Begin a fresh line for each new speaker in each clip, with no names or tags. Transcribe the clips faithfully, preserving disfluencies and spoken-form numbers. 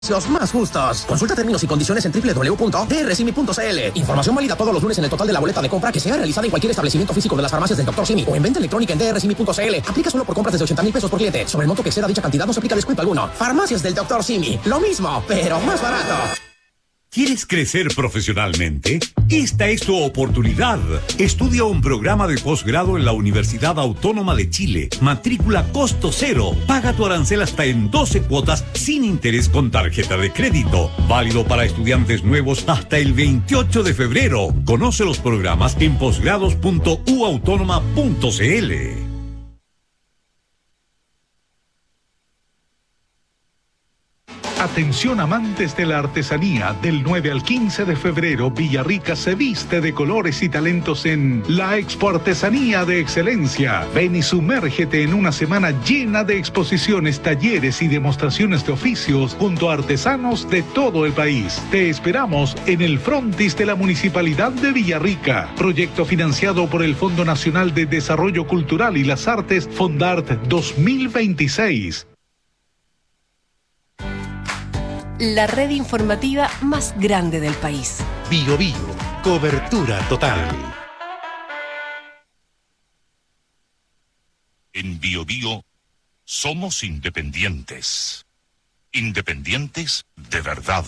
Los más justos. Consulta términos y condiciones en doble u doble u doble u punto d r simi punto c l. Información válida todos los lunes en el total de la boleta de compra que sea realizada en cualquier establecimiento físico de las farmacias del doctor Simi o en venta electrónica en d r simi punto c l. Aplica solo por compras desde ochenta mil pesos por cliente. Sobre el monto que exceda dicha cantidad no se aplica descuento alguno. Farmacias del doctor Simi. Lo mismo, pero más barato.
¿Quieres crecer profesionalmente? Esta es tu oportunidad. Estudia un programa de posgrado en la Universidad Autónoma de Chile. Matrícula costo cero. Paga tu arancel hasta en doce cuotas sin interés con tarjeta de crédito. Válido para estudiantes nuevos hasta el veintiocho de febrero. Conoce los programas en posgrados punto u autónoma punto c l.
Atención amantes de la artesanía, del nueve al quince de febrero, Villarrica se viste de colores y talentos en la Expo Artesanía de Excelencia. Ven y sumérgete en una semana llena de exposiciones, talleres y demostraciones de oficios junto a artesanos de todo el país. Te esperamos en el frontis de la Municipalidad de Villarrica. Proyecto financiado por el Fondo Nacional de Desarrollo Cultural y las Artes, Fondart dos mil veintiséis.
La red informativa más grande del país.
Bio Bio, cobertura total.
En Bio Bio somos independientes. Independientes de verdad.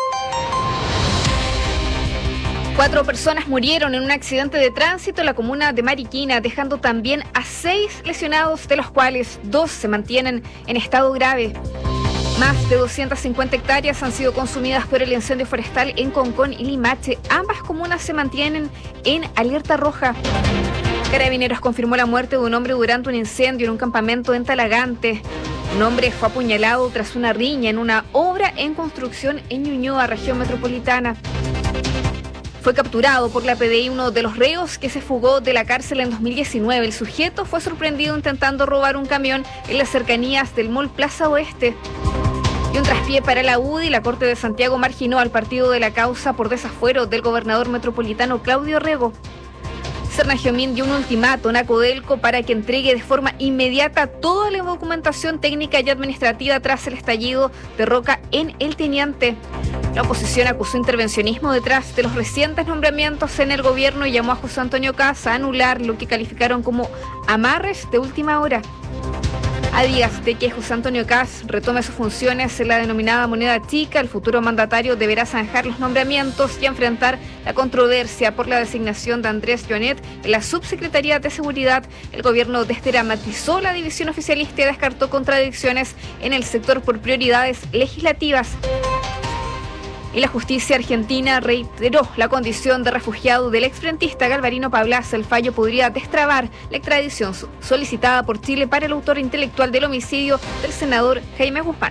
Cuatro personas murieron en un accidente de tránsito en la comuna de Mariquina, dejando también a seis lesionados, de los cuales dos se mantienen en estado grave. Más de doscientas cincuenta hectáreas han sido consumidas por el incendio forestal en Concón y Limache. Ambas comunas se mantienen en alerta roja. Carabineros confirmó la muerte de un hombre durante un incendio en un campamento en Talagante. Un hombre fue apuñalado tras una riña en una obra en construcción en Ñuñoa, región metropolitana. Fue capturado por la P D I uno de los reos que se fugó de la cárcel en dos mil diecinueve. El sujeto fue sorprendido intentando robar un camión en las cercanías del Mall Plaza Oeste. Y un traspié para la U D I, la Corte de Santiago marginó al partido de la causa por desafuero del gobernador metropolitano Claudio Rego. Sernagiomín dio un ultimato a Codelco para que entregue de forma inmediata toda la documentación técnica y administrativa tras el estallido de Roca en El Teniente. La oposición acusó intervencionismo detrás de los recientes nombramientos en el gobierno y llamó a José Antonio Kast a anular lo que calificaron como amarres de última hora. A días de que José Antonio Kast retome sus funciones en la denominada moneda chica, el futuro mandatario deberá zanjar los nombramientos y enfrentar la controversia por la designación de Andrés Joanet en la Subsecretaría de Seguridad. El gobierno desdramatizó la división oficialista y descartó contradicciones en el sector por prioridades legislativas. Y la justicia argentina reiteró la condición de refugiado del exfrentista Galvarino Pablas. El fallo podría destrabar la extradición solicitada por Chile para el autor intelectual del homicidio del senador Jaime Guzmán.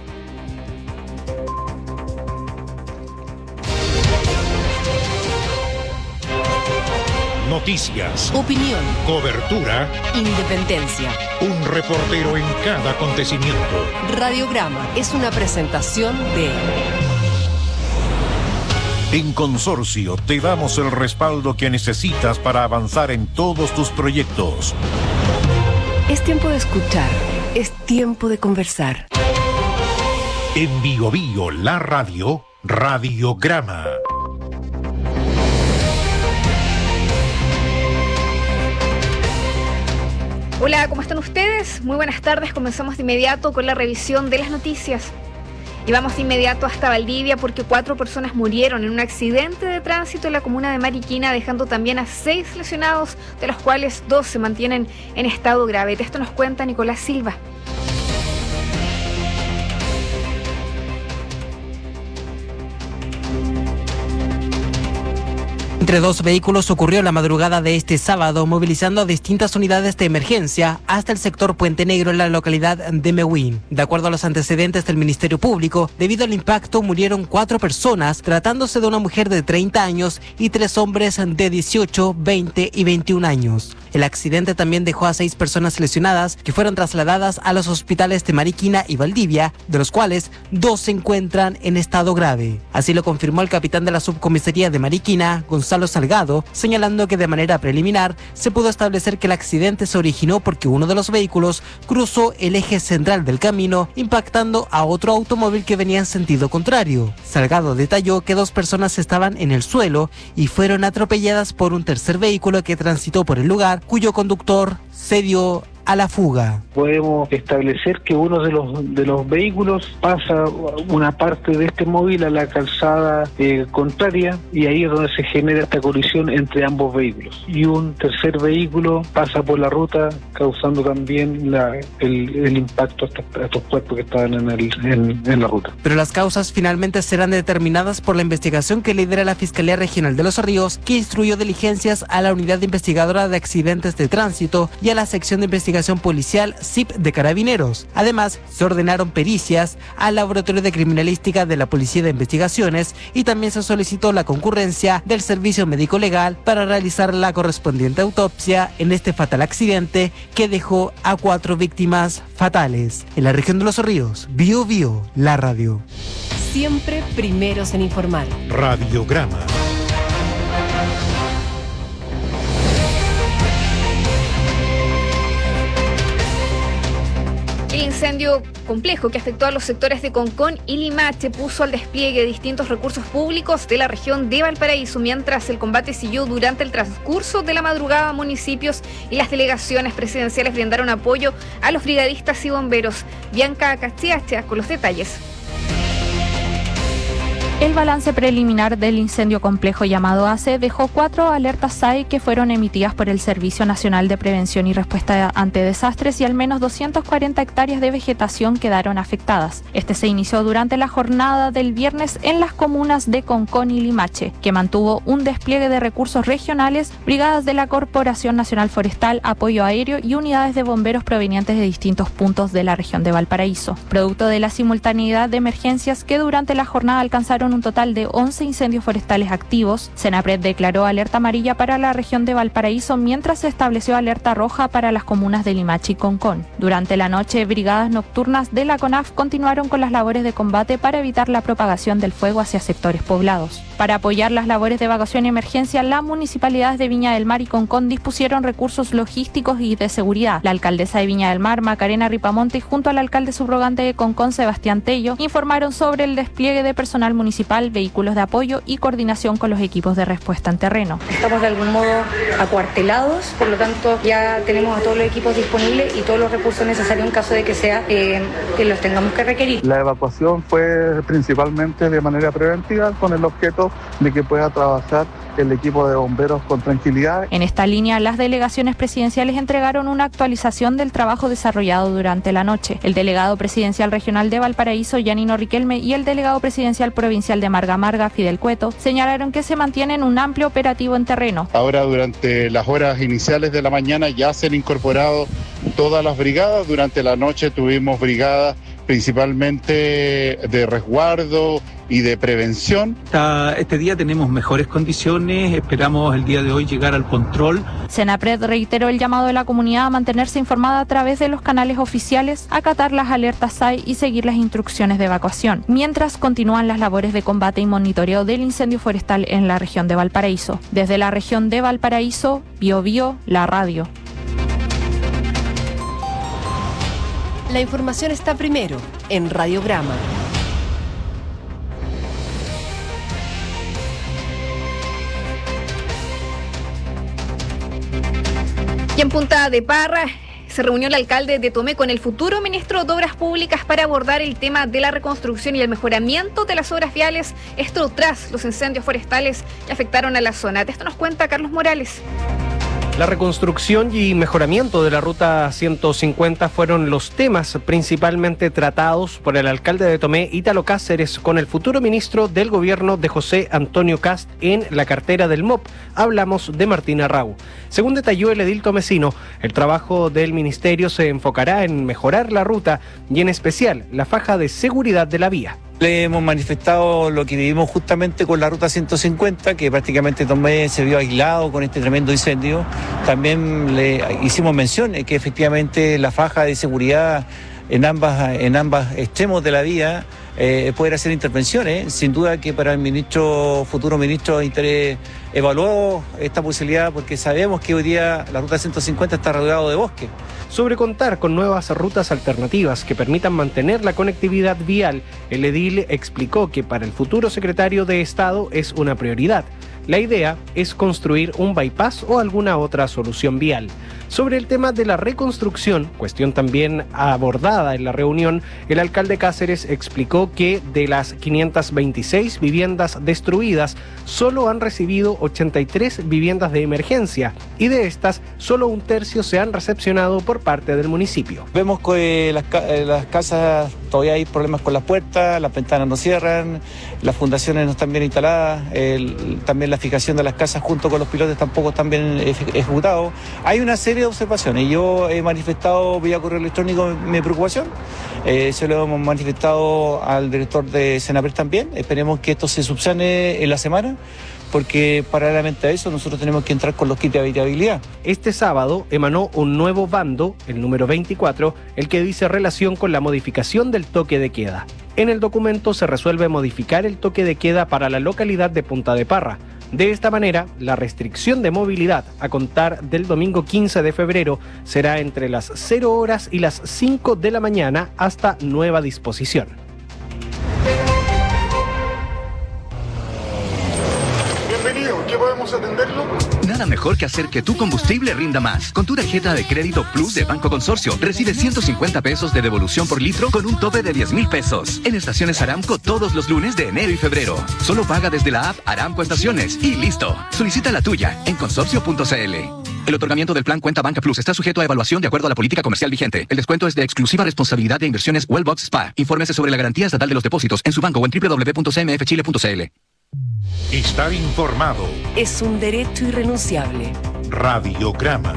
Noticias,
Opinión,
cobertura,
independencia.
un reportero en cada acontecimiento.
Radiograma es una presentación de...
En Consorcio te damos el respaldo que necesitas para avanzar en todos tus proyectos.
Es tiempo de escuchar, es tiempo de conversar.
En Bio Bio, la radio, Radiograma.
Hola, ¿cómo están ustedes? Muy buenas tardes. Comenzamos de inmediato con la revisión de las noticias. Y vamos de inmediato hasta Valdivia porque cuatro personas murieron en un accidente de tránsito en la comuna de Mariquina, dejando también a seis lesionados, de los cuales dos se mantienen en estado grave. De esto nos cuenta Nicolás Silva.
Entre dos vehículos ocurrió la madrugada de este sábado, movilizando a distintas unidades de emergencia hasta el sector Puente Negro en la localidad de Mehuen. De acuerdo a los antecedentes del Ministerio Público, debido al impacto murieron cuatro personas, tratándose de una mujer de treinta años y tres hombres de dieciocho, veinte y veintiún años. El accidente también dejó a seis personas lesionadas que fueron trasladadas a los hospitales de Mariquina y Valdivia, de los cuales dos se encuentran en estado grave. Así lo confirmó el capitán de la subcomisaría de Mariquina, Gonzalo Gonzalo Salgado, señalando que de manera preliminar se pudo establecer que el accidente se originó porque uno de los vehículos cruzó el eje central del camino, impactando a otro automóvil que venía en sentido contrario. Salgado detalló que dos personas estaban en el suelo y fueron atropelladas por un tercer vehículo que transitó por el lugar, cuyo conductor se dio a la fuga.
Podemos establecer que uno de los de los vehículos pasa una parte de este móvil a la calzada eh, contraria, y ahí es donde se genera esta colisión entre ambos vehículos. Y un tercer vehículo pasa por la ruta, causando también la, el, el impacto a estos, a estos cuerpos que estaban en, el, en, en la ruta.
Pero las causas finalmente serán determinadas por la investigación que lidera la Fiscalía Regional de Los Ríos, que instruyó diligencias a la Unidad Investigadora de Accidentes de Tránsito y a la Sección de Investigación Policial C I P de Carabineros. Además, se ordenaron pericias al Laboratorio de Criminalística de la Policía de Investigaciones y también se solicitó la concurrencia del Servicio Médico Legal para realizar la correspondiente autopsia en este fatal accidente que dejó a cuatro víctimas fatales. En la región de Los Ríos, Bio Bio, la radio.
Siempre primeros en informar.
Radiograma.
El incendio complejo que afectó a los sectores de Concón y Limache puso al despliegue de distintos recursos públicos de la región de Valparaíso, mientras el combate siguió durante el transcurso de la madrugada. Municipios y las delegaciones presidenciales brindaron apoyo a los brigadistas y bomberos. Bianca Castiacha con los detalles.
El balance preliminar del incendio complejo llamado A C E dejó cuatro alertas S A I que fueron emitidas por el Servicio Nacional de Prevención y Respuesta ante Desastres, y al menos doscientas cuarenta hectáreas de vegetación quedaron afectadas. Este se inició durante la jornada del viernes en las comunas de Concón y Limache, que mantuvo un despliegue de recursos regionales, brigadas de la Corporación Nacional Forestal, apoyo aéreo y unidades de bomberos provenientes de distintos puntos de la región de Valparaíso. Producto de la simultaneidad de emergencias que durante la jornada alcanzaron un total de once incendios forestales activos, Senapred declaró alerta amarilla para la región de Valparaíso, mientras se estableció alerta roja para las comunas de Limache y Concón. Durante la noche, brigadas nocturnas de la CONAF continuaron con las labores de combate para evitar la propagación del fuego hacia sectores poblados. Para apoyar las labores de evacuación y emergencia, las municipalidades de Viña del Mar y Concón dispusieron recursos logísticos y de seguridad. La alcaldesa de Viña del Mar, Macarena Ripamonte, junto al alcalde subrogante de Concón, Sebastián Tello, informaron sobre el despliegue de personal municipal, vehículos de apoyo y coordinación con los equipos de respuesta en terreno.
Estamos de algún modo acuartelados, por lo tanto ya tenemos a todos los equipos disponibles y todos los recursos necesarios en caso de que sea eh, que los tengamos que requerir.
La evacuación fue principalmente de manera preventiva, con el objeto de que pueda trabajar el equipo de bomberos con tranquilidad.
En esta línea, las delegaciones presidenciales entregaron una actualización del trabajo desarrollado durante la noche. El delegado presidencial regional de Valparaíso, Yanino Riquelme, y el delegado presidencial provincial de Marga Marga, Fidel Cueto, señalaron que se mantienen un amplio operativo en terreno.
Ahora, durante las horas iniciales de la mañana ya se han incorporado todas las brigadas. Durante la noche tuvimos brigadas principalmente de resguardo y de prevención.
Este día tenemos mejores condiciones, esperamos el día de hoy llegar al control.
Senapred reiteró el llamado de la comunidad a mantenerse informada a través de los canales oficiales, acatar las alertas S A I y seguir las instrucciones de evacuación, mientras continúan las labores de combate y monitoreo del incendio forestal en la región de Valparaíso. Desde la región de Valparaíso, Bio Bio, la radio.
La información está primero en Radiograma.
Y en Punta de Parra se reunió el alcalde de Tomé con el futuro ministro de Obras Públicas para abordar el tema de la reconstrucción y el mejoramiento de las obras viales, esto tras los incendios forestales que afectaron a la zona. De esto nos cuenta Carlos Morales.
La reconstrucción y mejoramiento de la Ruta ciento cincuenta fueron los temas principalmente tratados por el alcalde de Tomé, Ítalo Cáceres, con el futuro ministro del gobierno de José Antonio Cast en la cartera del M O P. Hablamos de Martín Arrau. Según detalló el edil tomecino, el trabajo del ministerio se enfocará en mejorar la ruta y en especial la faja de seguridad de la vía.
Le hemos manifestado lo que vivimos justamente con la Ruta ciento cincuenta, que prácticamente Tomé se vio aislado con este tremendo incendio. También le hicimos mención que efectivamente la faja de seguridad en ambas, en ambos extremos de la vía eh, poder hacer intervenciones. Sin duda que para el ministro, futuro ministro de Interior, evaluó esta posibilidad porque sabemos que hoy día la ruta ciento cincuenta está rodeado de bosque.
Sobre contar con nuevas rutas alternativas que permitan mantener la conectividad vial, el edil explicó que para el futuro secretario de Estado es una prioridad. La idea es construir un bypass o alguna otra solución vial. Sobre el tema de la reconstrucción, cuestión también abordada en la reunión, el alcalde Cáceres explicó que de las quinientas veintiséis viviendas destruidas, solo han recibido ochenta y tres viviendas de emergencia y de estas, solo un tercio se han recepcionado por parte del municipio.
Vemos que las, las casas todavía hay problemas con las puertas, las ventanas no cierran, las fundaciones no están bien instaladas, el, también la fijación de las casas junto con los pilotes tampoco están bien ejecutados. Hay una serie de observaciones. Yo he manifestado vía correo electrónico mi preocupación, eh, se lo hemos manifestado al director de Senapred también. Esperemos que esto se subsane en la semana, porque paralelamente a eso nosotros tenemos que entrar con los kits de habitabilidad.
Este sábado emanó un nuevo bando, el número veinticuatro, el que dice relación con la modificación del toque de queda. En el documento se resuelve modificar el toque de queda para la localidad de Punta de Parra. De esta manera, la restricción de movilidad a contar del domingo quince de febrero será entre las cero horas y las cinco de la mañana hasta nueva disposición.
Bienvenido, ¿qué podemos atenderlo?
Nada mejor que hacer que tu combustible rinda más. Con tu tarjeta de crédito Plus de Banco Consorcio, recibe ciento cincuenta pesos de devolución por litro con un tope de diez mil pesos. En estaciones Aramco todos los lunes de enero y febrero. Solo paga desde la app Aramco Estaciones y listo. Solicita la tuya en consorcio punto c l. El otorgamiento del plan Cuenta Banca Plus está sujeto a evaluación de acuerdo a la política comercial vigente. El descuento es de exclusiva responsabilidad de Inversiones Wellbox Spa. Infórmese sobre la garantía estatal de los depósitos en su banco o en doble u doble u doble u punto c m f chile punto c l.
Estar informado
es un derecho irrenunciable.
Radiograma.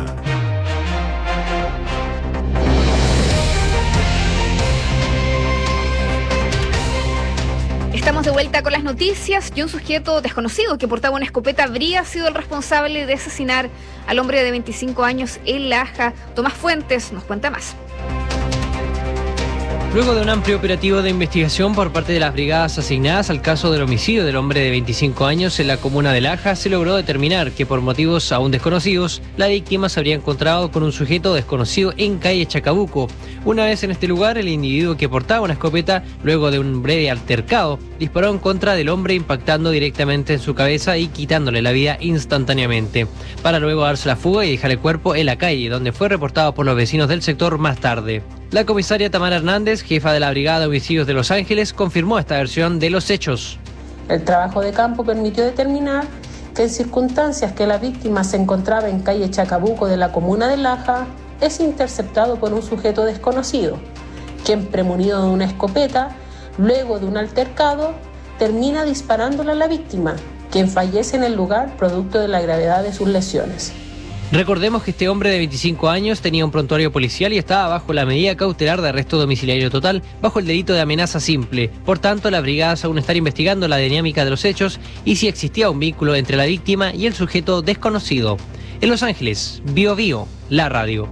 Estamos de vuelta con las noticias y un sujeto desconocido que portaba una escopeta habría sido el responsable de asesinar al hombre de veinticinco años en Laja. Tomás Fuentes nos cuenta más.
Luego de un amplio operativo de investigación por parte de las brigadas asignadas al caso del homicidio del hombre de veinticinco años en la comuna de Laja, se logró determinar que por motivos aún desconocidos, la víctima se habría encontrado con un sujeto desconocido en calle Chacabuco. Una vez en este lugar, el individuo que portaba una escopeta, luego de un breve altercado, disparó en contra del hombre impactando directamente en su cabeza y quitándole la vida instantáneamente, para luego darse la fuga y dejar el cuerpo en la calle, donde fue reportado por los vecinos del sector más tarde. La comisaria Tamara Hernández, jefa de la Brigada de Homicidios de Los Ángeles, confirmó esta versión de los hechos.
El trabajo de campo permitió determinar que en circunstancias que la víctima se encontraba en calle Chacabuco de la comuna de Laja, es interceptado por un sujeto desconocido, quien, premunido de una escopeta, luego de un altercado, termina disparándole a la víctima, quien fallece en el lugar producto de la gravedad de sus lesiones.
Recordemos que este hombre de veinticinco años tenía un prontuario policial y estaba bajo la medida cautelar de arresto domiciliario total bajo el delito de amenaza simple. Por tanto, las brigadas aún están investigando la dinámica de los hechos y si existía un vínculo entre la víctima y el sujeto desconocido. En Los Ángeles, Bio Bio, la radio.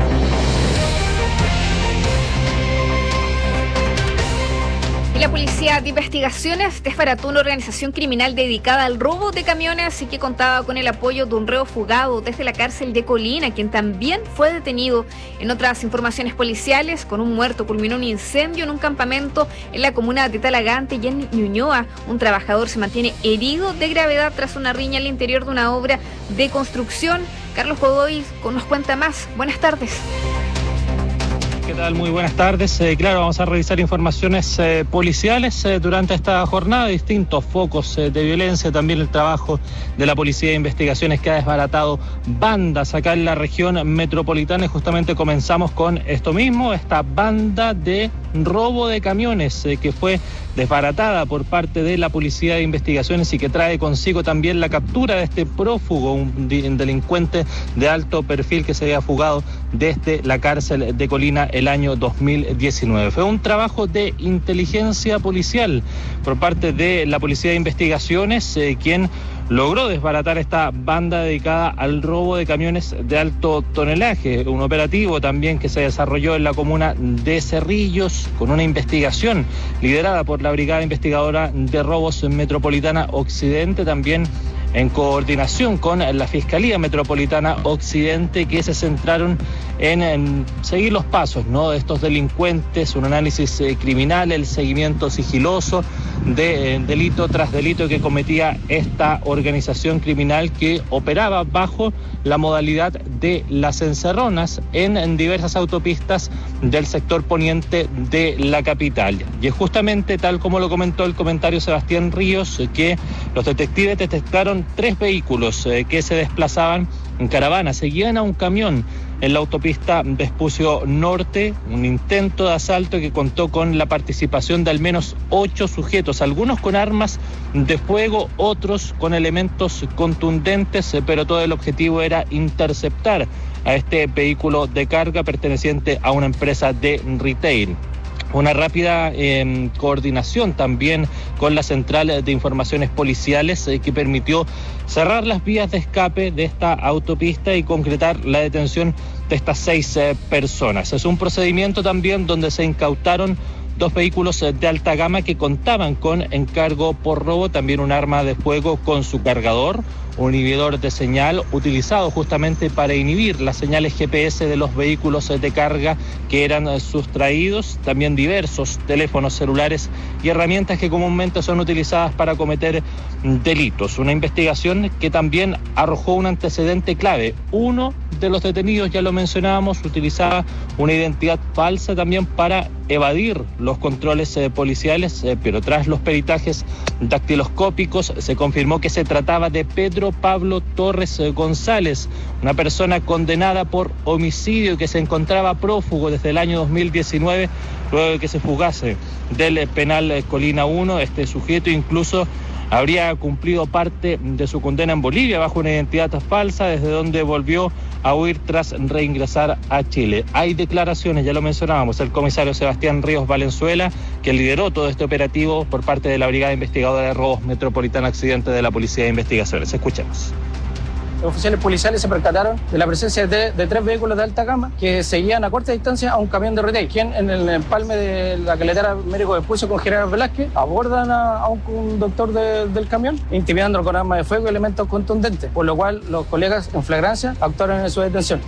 Y la Policía de Investigaciones desbarató una organización criminal dedicada al robo de camiones y que contaba con el apoyo de un reo fugado desde la cárcel de Colina, quien también fue detenido. En otras informaciones policiales, con un muerto culminó un incendio en un campamento en la comuna de Talagante y en Ñuñoa. Un trabajador se mantiene herido de gravedad tras una riña al interior de una obra de construcción. Carlos Godoy nos cuenta más. Buenas tardes.
¿Qué tal? Muy buenas tardes. Eh, claro, vamos a revisar informaciones eh, policiales eh, durante esta jornada, distintos focos eh, de violencia, también el trabajo de la Policía de Investigaciones que ha desbaratado bandas acá en la región metropolitana y justamente comenzamos con esto mismo, esta banda de robo de camiones eh, que fue desbaratada por parte de la Policía de Investigaciones y que trae consigo también la captura de este prófugo, un delincuente de alto perfil que se había fugado desde la cárcel de Colina el año dos mil diecinueve. Fue un trabajo de inteligencia policial por parte de la Policía de Investigaciones, eh, quien logró desbaratar esta banda dedicada al robo de camiones de alto tonelaje. Un operativo también que se desarrolló en la comuna de Cerrillos con una investigación liderada por la Brigada Investigadora de Robos Metropolitana Occidente, también en coordinación con la Fiscalía Metropolitana Occidente, que se centraron en, en seguir los pasos, ¿no?, de estos delincuentes, un análisis eh, criminal, el seguimiento sigiloso de eh, delito tras delito que cometía esta organización criminal que operaba bajo la modalidad de las encerronas en, en diversas autopistas del sector poniente de la capital. Y es justamente tal como lo comentó el comentario Sebastián Ríos, eh, que los detectives detectaron tres vehículos eh, que se desplazaban en caravana, seguían a un camión en la autopista Vespucio Norte, un intento de asalto que contó con la participación de al menos ocho sujetos, algunos con armas de fuego, otros con elementos contundentes, eh, pero todo el objetivo era interceptar a este vehículo de carga perteneciente a una empresa de retail. Una rápida eh, coordinación también con la Central de Informaciones Policiales eh, que permitió cerrar las vías de escape de esta autopista y concretar la detención de estas seis eh, personas. Es un procedimiento también donde se incautaron dos vehículos de alta gama que contaban con encargo por robo, también un arma de fuego con su cargador, un inhibidor de señal utilizado justamente para inhibir las señales G P S de los vehículos de carga que eran sustraídos, también diversos teléfonos celulares y herramientas que comúnmente son utilizadas para cometer delitos. Una investigación que también arrojó un antecedente clave. Uno de los detenidos, ya lo mencionábamos, utilizaba una identidad falsa también para evadir los controles eh, policiales, eh, pero tras los peritajes dactiloscópicos se confirmó que se trataba de Pedro Pablo Torres eh, González, una persona condenada por homicidio que se encontraba prófugo desde el año dos mil diecinueve, luego de que se fugase del eh, penal eh, Colina uno. Este sujeto incluso habría cumplido parte de su condena en Bolivia bajo una identidad falsa, desde donde volvió a huir tras reingresar a Chile. Hay declaraciones, ya lo mencionábamos, el comisario Sebastián Ríos Valenzuela, que lideró todo este operativo por parte de la Brigada Investigadora de Robos Metropolitana Occidente de la Policía de Investigaciones. Escuchemos.
Los oficiales policiales se percataron de la presencia de, de tres vehículos de alta gama que seguían a corta distancia a un camión de retail, quien en el empalme de la carretera Américo Vespucio con General Velázquez abordan a, a un conductor de, del camión, intimidándolo con armas de fuego y elementos contundentes, por lo cual los colegas en flagrancia actuaron en su detención.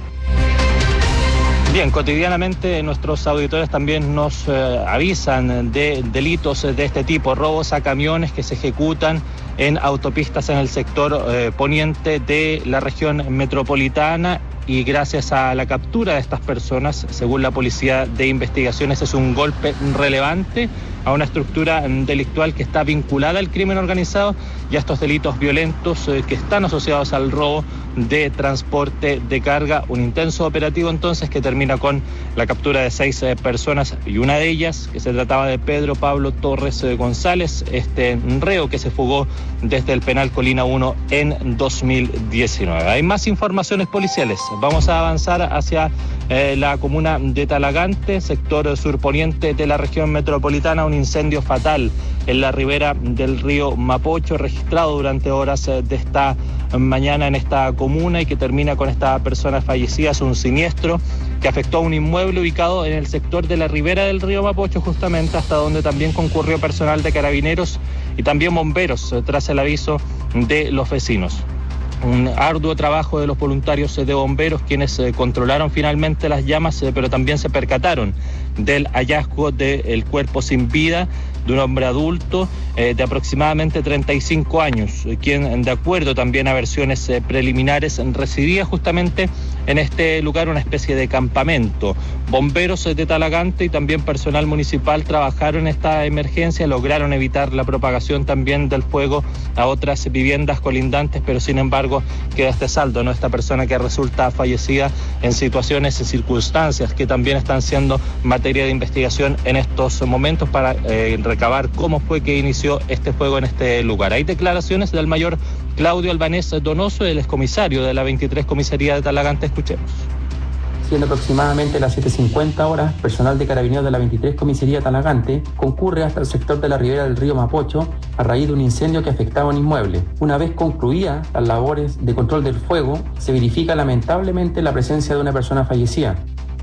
Bien, cotidianamente nuestros auditores también nos eh, avisan de delitos de este tipo, robos a camiones que se ejecutan en autopistas en el sector eh, poniente de la región metropolitana, y gracias a la captura de estas personas, según la Policía de Investigaciones, es un golpe relevante a una estructura delictual que está vinculada al crimen organizado y a estos delitos violentos eh, que están asociados al robo de transporte de carga. Un intenso operativo entonces que termina con la captura de seis eh, personas, y una de ellas, que se trataba de Pedro Pablo Torres eh, González, este reo que se fugó desde el penal Colina uno en dos mil diecinueve. Hay más informaciones policiales. Vamos a avanzar hacia eh, la comuna de Talagante, sector surponiente de la región metropolitana. Un incendio fatal en la ribera del río Mapocho, registrado durante horas eh, de esta mañana en esta comuna y que termina con esta persona fallecida. Es un siniestro que afectó a un inmueble ubicado en el sector de la ribera del río Mapocho, justamente hasta donde también concurrió personal de carabineros y también bomberos eh, tras el aviso de los vecinos. Un arduo trabajo de los voluntarios de bomberos, quienes eh, controlaron finalmente las llamas, eh, pero también se percataron del hallazgo del cuerpo sin vida de un hombre adulto eh, de aproximadamente treinta y cinco años, eh, quien, de acuerdo también a versiones eh, preliminares, residía justamente en este lugar, una especie de campamento. Bomberos de Talagante y también personal municipal trabajaron en esta emergencia, lograron evitar la propagación también del fuego a otras viviendas colindantes, pero sin embargo queda este saldo, ¿no? Esta persona que resulta fallecida en situaciones y circunstancias que también están siendo materia de investigación en estos momentos para eh, recabar cómo fue que inició este fuego en este lugar. Hay declaraciones del mayor Claudio Albanés Donoso, el excomisario de la veintitrés Comisaría de Talagante. Escuchemos.
siendo aproximadamente las siete cincuenta horas, personal de Carabineros de la veintitrés Comisaría Talagante concurre hasta el sector de la ribera del río Mapocho a raíz de un incendio que afectaba un inmueble. Una vez concluidas las labores de control del fuego, se verifica lamentablemente la presencia de una persona fallecida.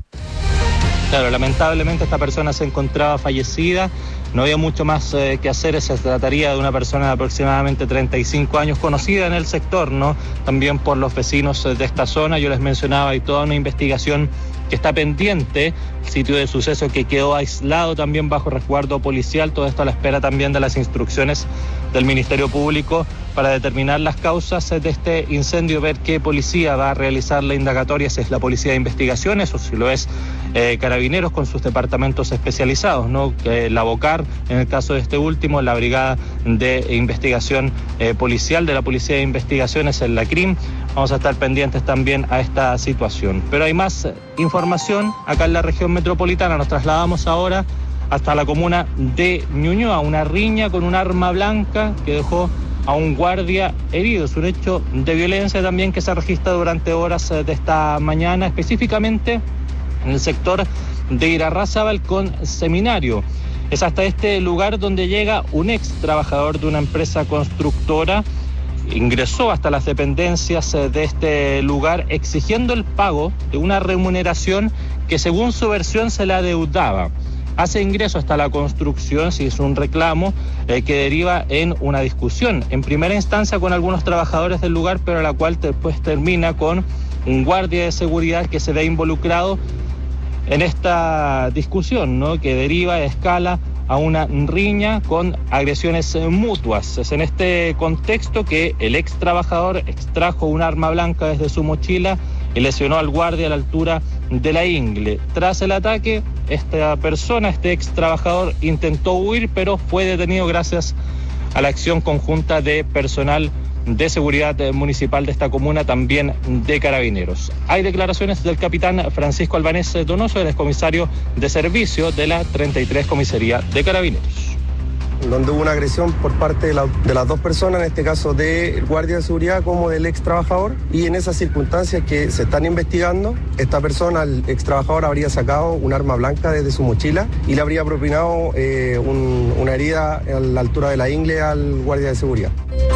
Claro, lamentablemente esta persona se encontraba fallecida, no había mucho más eh, que hacer, se trataría de una persona de aproximadamente treinta y cinco años, conocida en el sector, ¿no? También por los vecinos de esta zona. Yo les mencionaba, hay toda una investigación que está pendiente, el sitio de suceso que quedó aislado también bajo resguardo policial, todo esto a la espera también de las instrucciones del Ministerio Público para determinar las causas de este incendio, ver qué policía va a realizar la indagatoria, si es la Policía de Investigaciones o si lo es eh, Carabineros con sus departamentos especializados, ¿no? Que la BOCAR, en el caso de este último, la Brigada de Investigación eh, Policial de la Policía de Investigaciones en la C R I M. Vamos a estar pendientes también a esta situación. Pero hay más información acá en la región metropolitana. Nos trasladamos ahora hasta la comuna de Ñuñoa, una riña con un arma blanca que dejó a un guardia herido. Es un hecho de violencia también que se registra durante horas de esta mañana, específicamente en el sector de Irarrázaval con Seminario. Es hasta este lugar donde llega un ex trabajador de una empresa constructora. Ingresó hasta las dependencias de este lugar exigiendo el pago de una remuneración que según su versión se le adeudaba. Hace ingreso hasta la construcción, si es un reclamo, eh, que deriva en una discusión, en primera instancia con algunos trabajadores del lugar, pero la cual después termina con un guardia de seguridad que se ve involucrado en esta discusión, ¿no? Que deriva, escala a una riña con agresiones mutuas. Es en este contexto que el ex trabajador extrajo un arma blanca desde su mochila y lesionó al guardia a la altura de la ingle. Tras el ataque, esta persona, este ex trabajador, intentó huir, pero fue detenido gracias a la acción conjunta de personal de seguridad municipal de esta comuna, también de Carabineros. Hay declaraciones del capitán Francisco Albanés Donoso, el excomisario de servicio de la treinta y tres Comisaría de Carabineros.
Donde hubo una agresión por parte de, la, de las dos personas, en este caso del guardia de seguridad como del ex trabajador, y en esas circunstancias que se están investigando, esta persona, el ex trabajador, habría sacado un arma blanca desde su mochila y le habría propinado eh, un, una herida a la altura de la ingle al guardia de seguridad.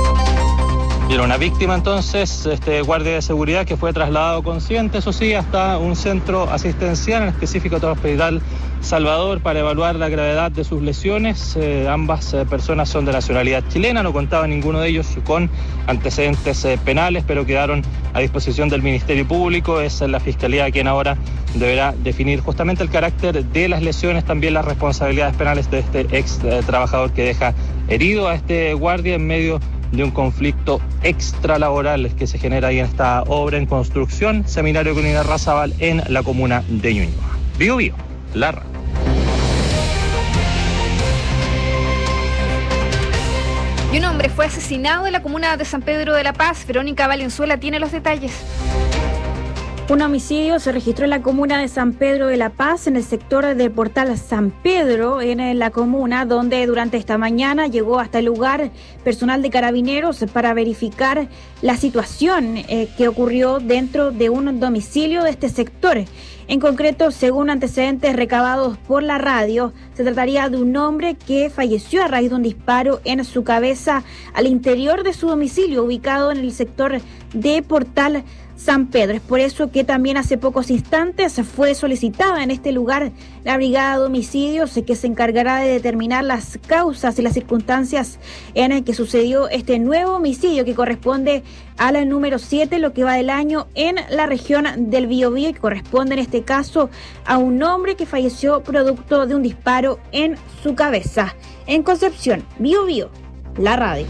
Era una víctima entonces, este guardia de seguridad, que fue trasladado consciente, eso sí, hasta un centro asistencial, en específico todo el Hospital Salvador, para evaluar la gravedad de sus lesiones. Eh, ambas eh, personas son de nacionalidad chilena, no contaba ninguno de ellos con antecedentes eh, penales, pero quedaron a disposición del Ministerio Público. Es la Fiscalía quien ahora deberá definir justamente el carácter de las lesiones, también las responsabilidades penales de este ex eh, trabajador que deja herido a este guardia en medio de un conflicto extralaboral que se genera ahí en esta obra en construcción, Seminario con Irarrázaval, en la comuna de Ñuñoa. Bio Bio, la radio.
Y un hombre fue asesinado en la comuna de San Pedro de la Paz. Verónica Valenzuela tiene los detalles.
Un homicidio se registró en la comuna de San Pedro de la Paz, en el sector del Portal San Pedro, en la comuna, donde durante esta mañana llegó hasta el lugar personal de Carabineros para verificar la situación eh, que ocurrió dentro de un domicilio de este sector. En concreto, según antecedentes recabados por la radio, se trataría de un hombre que falleció a raíz de un disparo en su cabeza al interior de su domicilio, ubicado en el sector de Portal San Pedro. Es por eso que también hace pocos instantes fue solicitada en este lugar la Brigada de Homicidios, que se encargará de determinar las causas y las circunstancias en el que sucedió este nuevo homicidio, que corresponde a la número siete, lo que va del año, en la región del Biobío, y que corresponde en este caso a un hombre que falleció producto de un disparo en su cabeza. En Concepción, Biobío, la radio.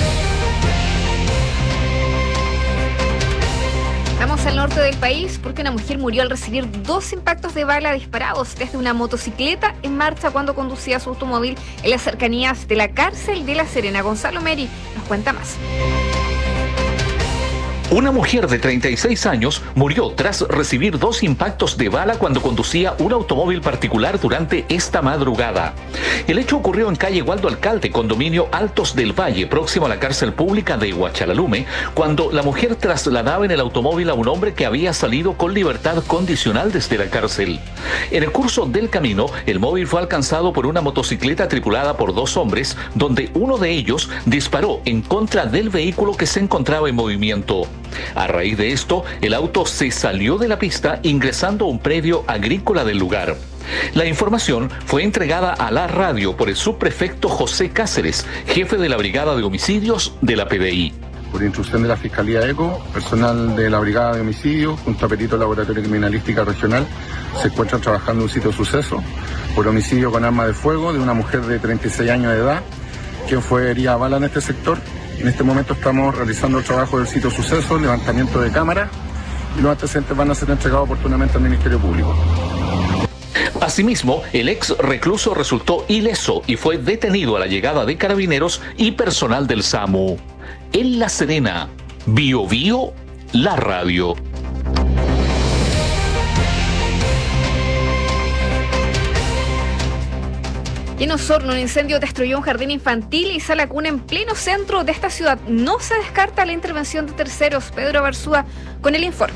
Vamos al norte del país porque una mujer murió al recibir dos impactos de bala disparados desde una motocicleta en marcha cuando conducía su automóvil en las cercanías de la cárcel de La Serena. Gonzalo Meri nos cuenta más.
Una mujer de treinta y seis años murió tras recibir dos impactos de bala cuando conducía un automóvil particular durante esta madrugada. El hecho ocurrió en calle Waldo Alcalde, condominio Altos del Valle, próximo a la cárcel pública de Huachalalume, cuando la mujer trasladaba en el automóvil a un hombre que había salido con libertad condicional desde la cárcel. En el curso del camino, el móvil fue alcanzado por una motocicleta tripulada por dos hombres, donde uno de ellos disparó en contra del vehículo que se encontraba en movimiento. A raíz de esto, el auto se salió de la pista ingresando a un predio agrícola del lugar. La información fue entregada a la radio por el subprefecto José Cáceres, jefe de la Brigada de Homicidios de la P D I.
Por instrucción de la Fiscalía ECO, personal de la Brigada de Homicidios, junto a Perito Laboratorio Criminalística Regional, se encuentran trabajando en un sitio de suceso por homicidio con arma de fuego de una mujer de treinta y seis años de edad, quien fue herida a bala en este sector. En este momento estamos realizando el trabajo del sitio suceso, levantamiento de cámaras, y los antecedentes van a ser entregados oportunamente al Ministerio Público.
Asimismo, el ex recluso resultó ileso y fue detenido a la llegada de carabineros y personal del SAMU. En La Serena, Bio Bio, la radio.
Y en Osorno, un incendio destruyó un jardín infantil y sala cuna en pleno centro de esta ciudad. No se descarta la intervención de terceros. Pedro Barzúa con el informe.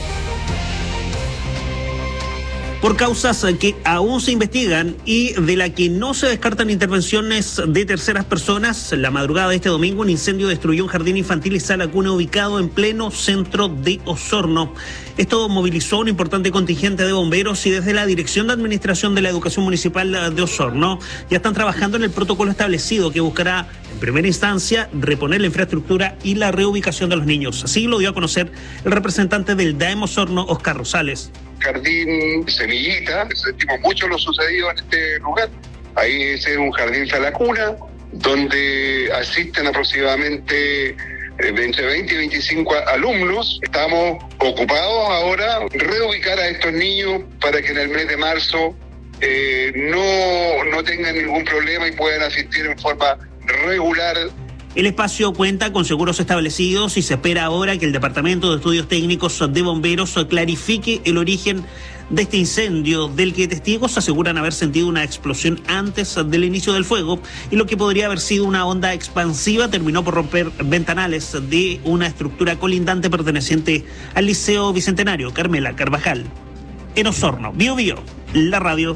Por causas que aún se investigan y de la que no se descartan intervenciones de terceras personas, la madrugada de este domingo un incendio destruyó un jardín infantil y sala cuna ubicado en pleno centro de Osorno. Esto movilizó un importante contingente de bomberos y desde la Dirección de Administración de la Educación Municipal de Osorno ya están trabajando en el protocolo establecido que buscará en primera instancia reponer la infraestructura y la reubicación de los niños. Así lo dio a conocer el representante del D A E M Osorno, Oscar Rosales.
Jardín Semillita, sentimos mucho lo sucedido en este lugar. Ahí es un jardín sala cuna, donde asisten aproximadamente entre veinte y veinticinco alumnos. Estamos ocupados ahora reubicar a estos niños para que en el mes de marzo eh, no, no tengan ningún problema y puedan asistir en forma regular.
El espacio cuenta con seguros establecidos y se espera ahora que el Departamento de Estudios Técnicos de Bomberos clarifique el origen de este incendio, del que testigos aseguran haber sentido una explosión antes del inicio del fuego y lo que podría haber sido una onda expansiva terminó por romper ventanales de una estructura colindante perteneciente al Liceo Bicentenario. Carmela Carvajal, en Osorno, Bio Bio, la radio.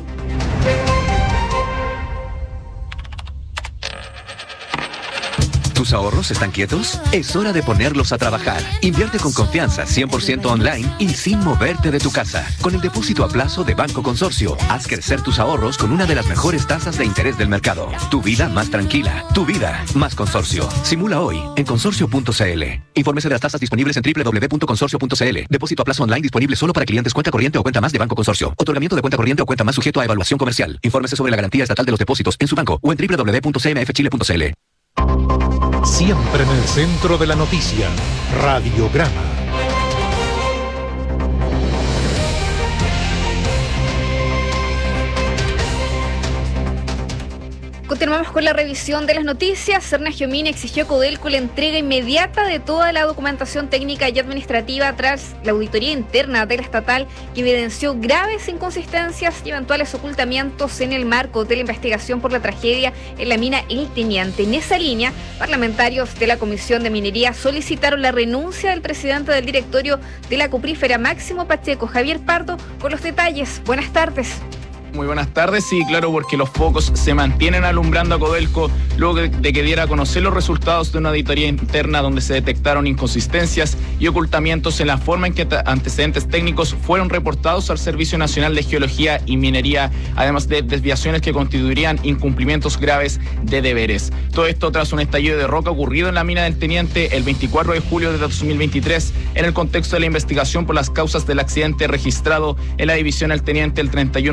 ¿Tus ahorros están quietos? Es hora de ponerlos a trabajar. Invierte con confianza, cien por ciento online y sin moverte de tu casa. Con el depósito a plazo de Banco Consorcio, haz crecer tus ahorros con una de las mejores tasas de interés del mercado. Tu vida más tranquila. Tu vida más Consorcio. Simula hoy en consorcio punto c l. Infórmese de las tasas disponibles en doble u doble u doble u punto consorcio punto c l. Depósito a plazo online disponible solo para clientes cuenta corriente o cuenta más de Banco Consorcio. Otorgamiento de cuenta corriente o cuenta más sujeto a evaluación comercial. Infórmese sobre la garantía estatal de los depósitos en su banco o en doble u doble u doble u punto c m f chile punto c l.
Siempre en el centro de la noticia, Radiograma.
Continuamos con la revisión de las noticias. Serna Giomini exigió a Codelco la entrega inmediata de toda la documentación técnica y administrativa tras la auditoría interna de la estatal que evidenció graves inconsistencias y eventuales ocultamientos en el marco de la investigación por la tragedia en la mina El Teniente. En esa línea, parlamentarios de la Comisión de Minería solicitaron la renuncia del presidente del directorio de la cuprífera Máximo Pacheco. Javier Pardo con los detalles. Buenas tardes.
Muy buenas tardes, sí, claro, porque los focos se mantienen alumbrando a Codelco luego de que diera a conocer los resultados de una auditoría interna donde se detectaron inconsistencias y ocultamientos en la forma en que antecedentes técnicos fueron reportados al Servicio Nacional de Geología y Minería, además de desviaciones que constituirían incumplimientos graves de deberes. Todo esto tras un estallido de roca ocurrido en la mina del Teniente el veinticuatro de julio de dos mil veintitrés en el contexto de la investigación por las causas del accidente registrado en la división El Teniente el treinta y uno de julio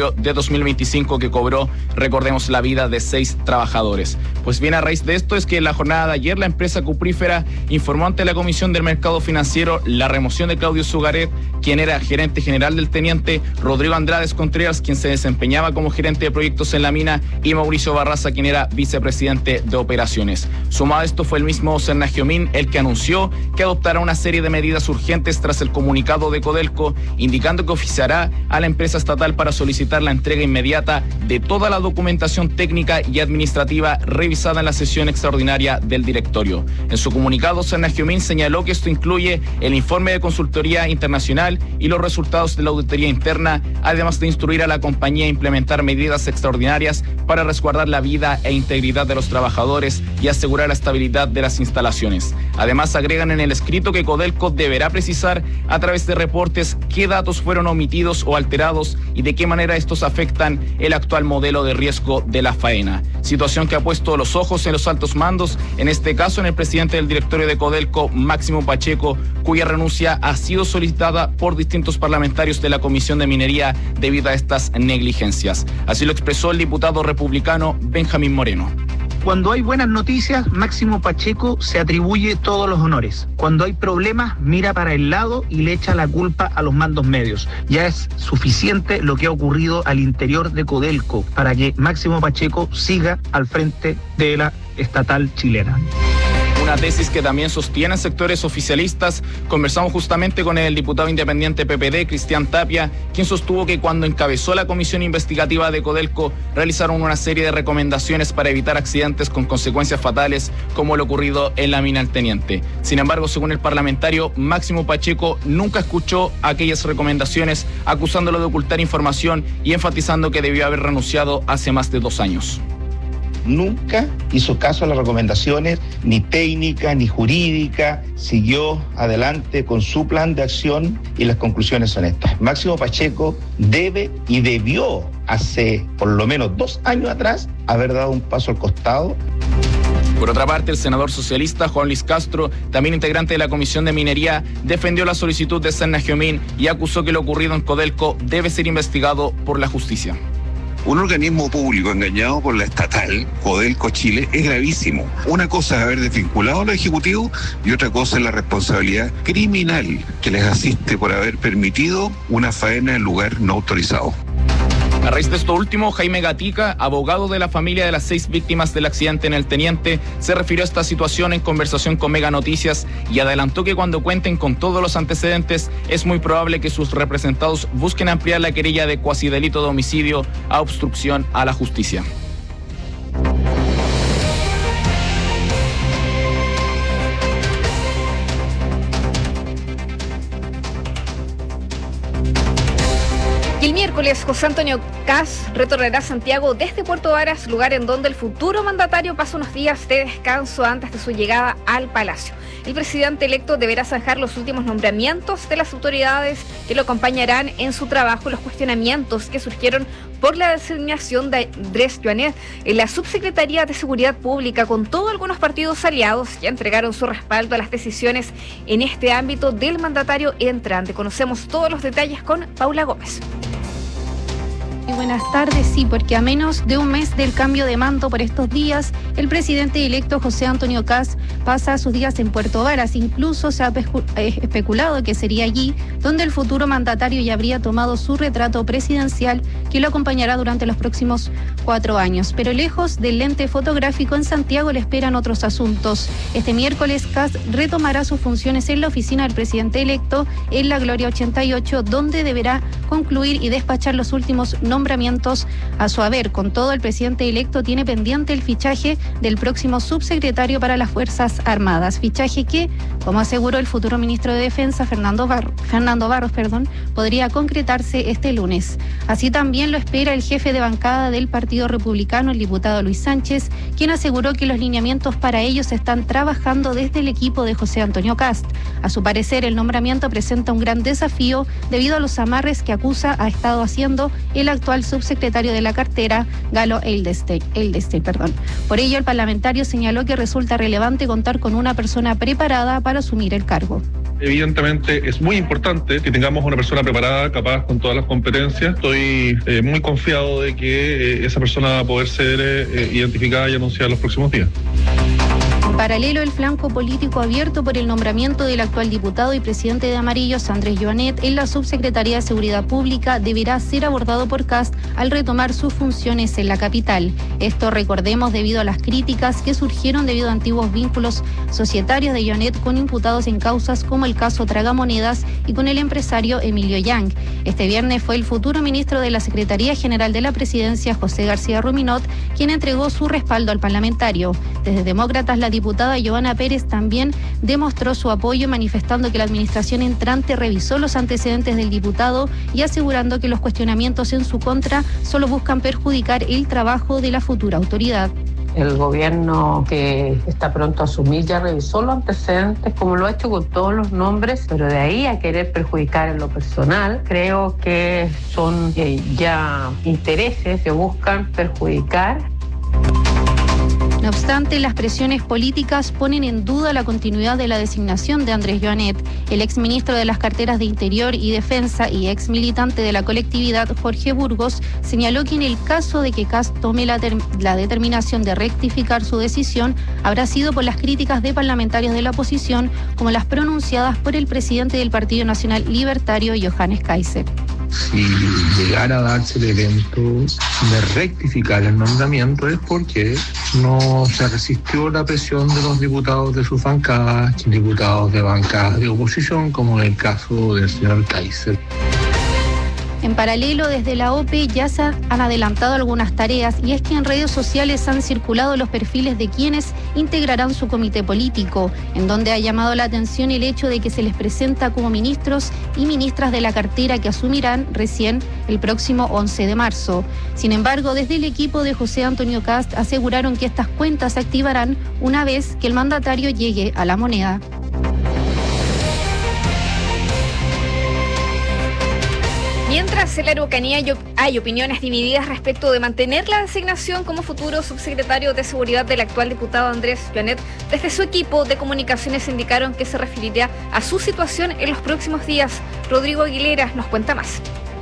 julio de dos mil veinticinco que cobró, recordemos, la vida de seis trabajadores. Pues bien, a raíz de esto es que en la jornada de ayer la empresa cuprífera informó ante la Comisión del Mercado Financiero la remoción de Claudio Zugaret, quien era gerente general del teniente, Rodrigo Andrades Contreras, quien se desempeñaba como gerente de proyectos en la mina, y Mauricio Barraza, quien era vicepresidente de operaciones. Sumado a esto fue el mismo Sernagiomín el que anunció que adoptará una serie de medidas urgentes tras el comunicado de Codelco, indicando que oficiará a la empresa estatal para solicitar la entrega inmediata de toda la documentación técnica y administrativa revisada en la sesión extraordinaria del directorio. En su comunicado, Sernagiomín señaló que esto incluye el informe de consultoría internacional y los resultados de la auditoría interna, además de instruir a la compañía a implementar medidas extraordinarias para resguardar la vida e integridad de los trabajadores y asegurar la estabilidad de las instalaciones. Además, agregan en el escrito que Codelco deberá precisar a través de reportes qué datos fueron omitidos o alterados y de qué manera estos afectan el actual modelo de riesgo de la faena. Situación que ha puesto los ojos en los altos mandos, en este caso en el presidente del directorio de Codelco, Máximo Pacheco, cuya renuncia ha sido solicitada por distintos parlamentarios de la Comisión de Minería debido a estas negligencias. Así lo expresó el diputado republicano Benjamín Moreno.
Cuando hay buenas noticias, Máximo Pacheco se atribuye todos los honores. Cuando hay problemas, mira para el lado y le echa la culpa a los mandos medios. Ya es suficiente lo que ha ocurrido al interior de Codelco para que Máximo Pacheco siga al frente de la estatal chilena.
Una tesis que también sostienen sectores oficialistas. Conversamos justamente con el diputado independiente P P D, Cristian Tapia, quien sostuvo que cuando encabezó la comisión investigativa de Codelco realizaron una serie de recomendaciones para evitar accidentes con consecuencias fatales como lo ocurrido en la mina El Teniente. Sin embargo, según el parlamentario, Máximo Pacheco nunca escuchó aquellas recomendaciones, acusándolo de ocultar información y enfatizando que debió haber renunciado hace más de dos años.
Nunca hizo caso a las recomendaciones, ni técnica, ni jurídica, siguió adelante con su plan de acción y las conclusiones son estas. Máximo Pacheco debe y debió hace por lo menos dos años atrás haber dado un paso al costado.
Por otra parte, el senador socialista Juan Luis Castro, también integrante de la Comisión de Minería, defendió la solicitud de Sernagiomín y acusó que lo ocurrido en Codelco debe ser investigado por la justicia.
Un organismo público engañado por la estatal, Codelco Chile, es gravísimo. Una cosa es haber desvinculado a los ejecutivos y otra cosa es la responsabilidad criminal que les asiste por haber permitido una faena en lugar no autorizado.
A raíz de esto último, Jaime Gatica, abogado de la familia de las seis víctimas del accidente en El Teniente, se refirió a esta situación en conversación con Mega Noticias y adelantó que cuando cuenten con todos los antecedentes es muy probable que sus representados busquen ampliar la querella de cuasi delito de homicidio a obstrucción a la justicia.
Y el miércoles, José Antonio Kast retornará a Santiago desde Puerto Varas, lugar en donde el futuro mandatario pasa unos días de descanso antes de su llegada al Palacio. El presidente electo deberá zanjar los últimos nombramientos de las autoridades que lo acompañarán en su trabajo y los cuestionamientos que surgieron por la designación de Andrés Joanet en la Subsecretaría de Seguridad Pública. Con todo, algunos partidos aliados ya entregaron su respaldo a las decisiones en este ámbito del mandatario entrante. Conocemos todos los detalles con Paula Gómez.
Muy buenas tardes, sí, porque a menos de un mes del cambio de mando por estos días, el presidente electo José Antonio Kast pasa sus días en Puerto Varas. Incluso se ha especulado que sería allí donde el futuro mandatario ya habría tomado su retrato presidencial que lo acompañará durante los próximos cuatro años. Pero lejos del lente fotográfico, en Santiago le esperan otros asuntos. Este miércoles Kast retomará sus funciones en la oficina del presidente electo en la Gloria ochenta y ocho, donde deberá concluir y despachar los últimos nombramientos nombramientos a su haber. Con todo, el presidente electo tiene pendiente el fichaje del próximo subsecretario para las Fuerzas Armadas, fichaje que, como aseguró el futuro ministro de Defensa, Fernando, Bar- Fernando Barros, perdón, podría concretarse este lunes. Así también lo espera el jefe de bancada del Partido Republicano, el diputado Luis Sánchez, quien aseguró que los lineamientos para ellos se están trabajando desde el equipo de José Antonio Kast. A su parecer, el nombramiento presenta un gran desafío debido a los amarres que acusa ha estado haciendo el actual subsecretario de la cartera, Galo Eldestein. Eldestein, perdón. Por ello, el parlamentario señaló que resulta relevante contar con una persona preparada para asumir el cargo.
Evidentemente es muy importante que tengamos una persona preparada, capaz, con todas las competencias. Estoy eh, muy confiado de que eh, esa persona va a poder ser eh, identificada y anunciada en los próximos días.
En paralelo, el flanco político abierto por el nombramiento del actual diputado y presidente de Amarillos, Andrés Joanet, en la Subsecretaría de Seguridad Pública deberá ser abordado por Kast al retomar sus funciones en la capital. Esto, recordemos, debido a las críticas que surgieron debido a antiguos vínculos societarios de Joanet con imputados en causas como el caso Tragamonedas y con el empresario Emilio Yang. Este viernes fue el futuro ministro de la Secretaría General de la Presidencia, José García Ruminot, quien entregó su respaldo al parlamentario. Desde Demócratas, la diputada Joana Pérez también demostró su apoyo, manifestando que la administración entrante revisó los antecedentes del diputado y asegurando que los cuestionamientos en su contra solo buscan perjudicar el trabajo de la futura autoridad.
El gobierno que está pronto a asumir ya revisó los antecedentes, como lo ha hecho con todos los nombres, pero de ahí a querer perjudicar en lo personal, creo que son eh, ya intereses que buscan perjudicar.
No obstante, las presiones políticas ponen en duda la continuidad de la designación de Andrés Joanet. El exministro de las carteras de Interior y Defensa y ex militante de la colectividad, Jorge Burgos, señaló que en el caso de que Kast tome la, ter- la determinación de rectificar su decisión, habrá sido por las críticas de parlamentarios de la oposición, como las pronunciadas por el presidente del Partido Nacional Libertario, Johannes Kaiser.
Si llegara a darse el evento de rectificar el nombramiento es porque no se resistió la presión de los diputados de sus bancadas, diputados de bancadas de oposición, como en el caso del señor Kaiser.
En paralelo, desde la O P E ya se han adelantado algunas tareas, y es que en redes sociales han circulado los perfiles de quienes integrarán su comité político, en donde ha llamado la atención el hecho de que se les presenta como ministros y ministras de la cartera que asumirán recién el próximo once de marzo. Sin embargo, desde el equipo de José Antonio Kast aseguraron que estas cuentas se activarán una vez que el mandatario llegue a la moneda.
Mientras en la Araucanía hay opiniones divididas respecto de mantener la designación como futuro subsecretario de Seguridad del actual diputado Andrés Joanet, desde su equipo de comunicaciones indicaron que se referirá a su situación en los próximos días. Rodrigo Aguilera nos cuenta más.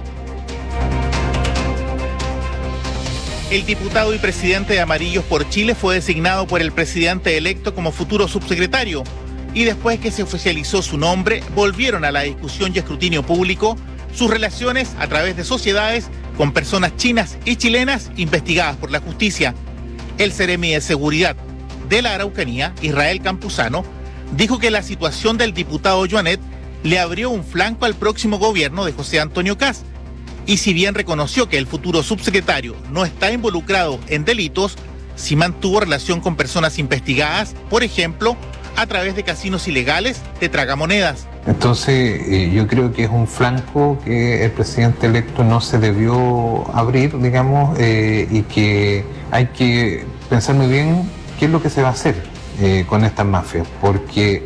El diputado y presidente de Amarillos por Chile fue designado por el presidente electo como futuro subsecretario, y después que se oficializó su nombre, volvieron a la discusión y escrutinio público sus relaciones a través de sociedades con personas chinas y chilenas investigadas por la justicia. El Seremi de Seguridad de la Araucanía, Israel Campuzano, dijo que la situación del diputado Joanet le abrió un flanco al próximo gobierno de José Antonio Kast, y si bien reconoció que el futuro subsecretario no está involucrado en delitos, sí mantuvo relación con personas investigadas, por ejemplo, a través de casinos ilegales de tragamonedas.
Entonces, eh, yo creo que es un flanco que el presidente electo no se debió abrir, digamos, eh, y que hay que pensar muy bien qué es lo que se va a hacer eh, con estas mafias, porque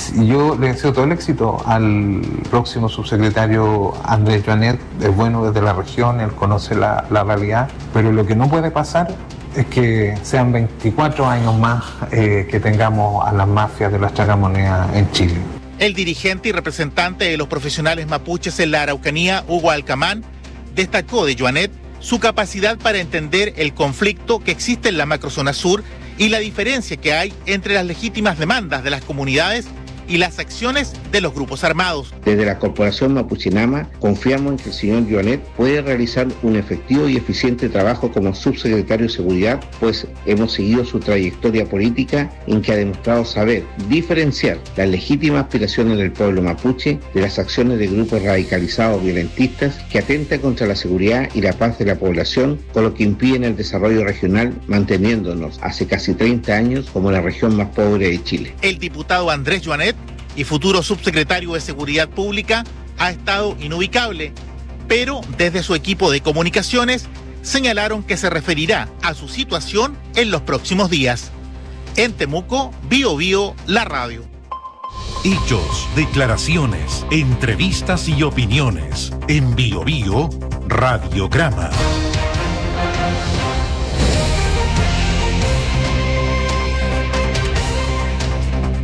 yo le deseo todo el éxito al próximo subsecretario Andrés Joanet. Es bueno desde la región, él conoce la, la realidad, pero lo que no puede pasar es que sean veinticuatro años más eh, que tengamos a las mafias de las tragamonedas en Chile.
El dirigente y representante de los profesionales mapuches en la Araucanía, Hugo Alcamán, destacó de Joanet su capacidad para entender el conflicto que existe en la macrozona sur y la diferencia que hay entre las legítimas demandas de las comunidades y las acciones de los grupos armados.
Desde la Corporación Mapuchinama confiamos en que el señor Joanet puede realizar un efectivo y eficiente trabajo como subsecretario de Seguridad, pues hemos seguido su trayectoria política en que ha demostrado saber diferenciar las legítimas aspiraciones del pueblo mapuche de las acciones de grupos radicalizados violentistas que atentan contra la seguridad y la paz de la población, con lo que impiden el desarrollo regional, manteniéndonos hace casi treinta años como la región más pobre de Chile.
El diputado Andrés Joanet y futuro subsecretario de Seguridad Pública ha estado inubicable, pero desde su equipo de comunicaciones señalaron que se referirá a su situación en los próximos días. En Temuco, Bio Bio, la radio.
Hechos, declaraciones, entrevistas y opiniones. En Bio Bio, Radiograma.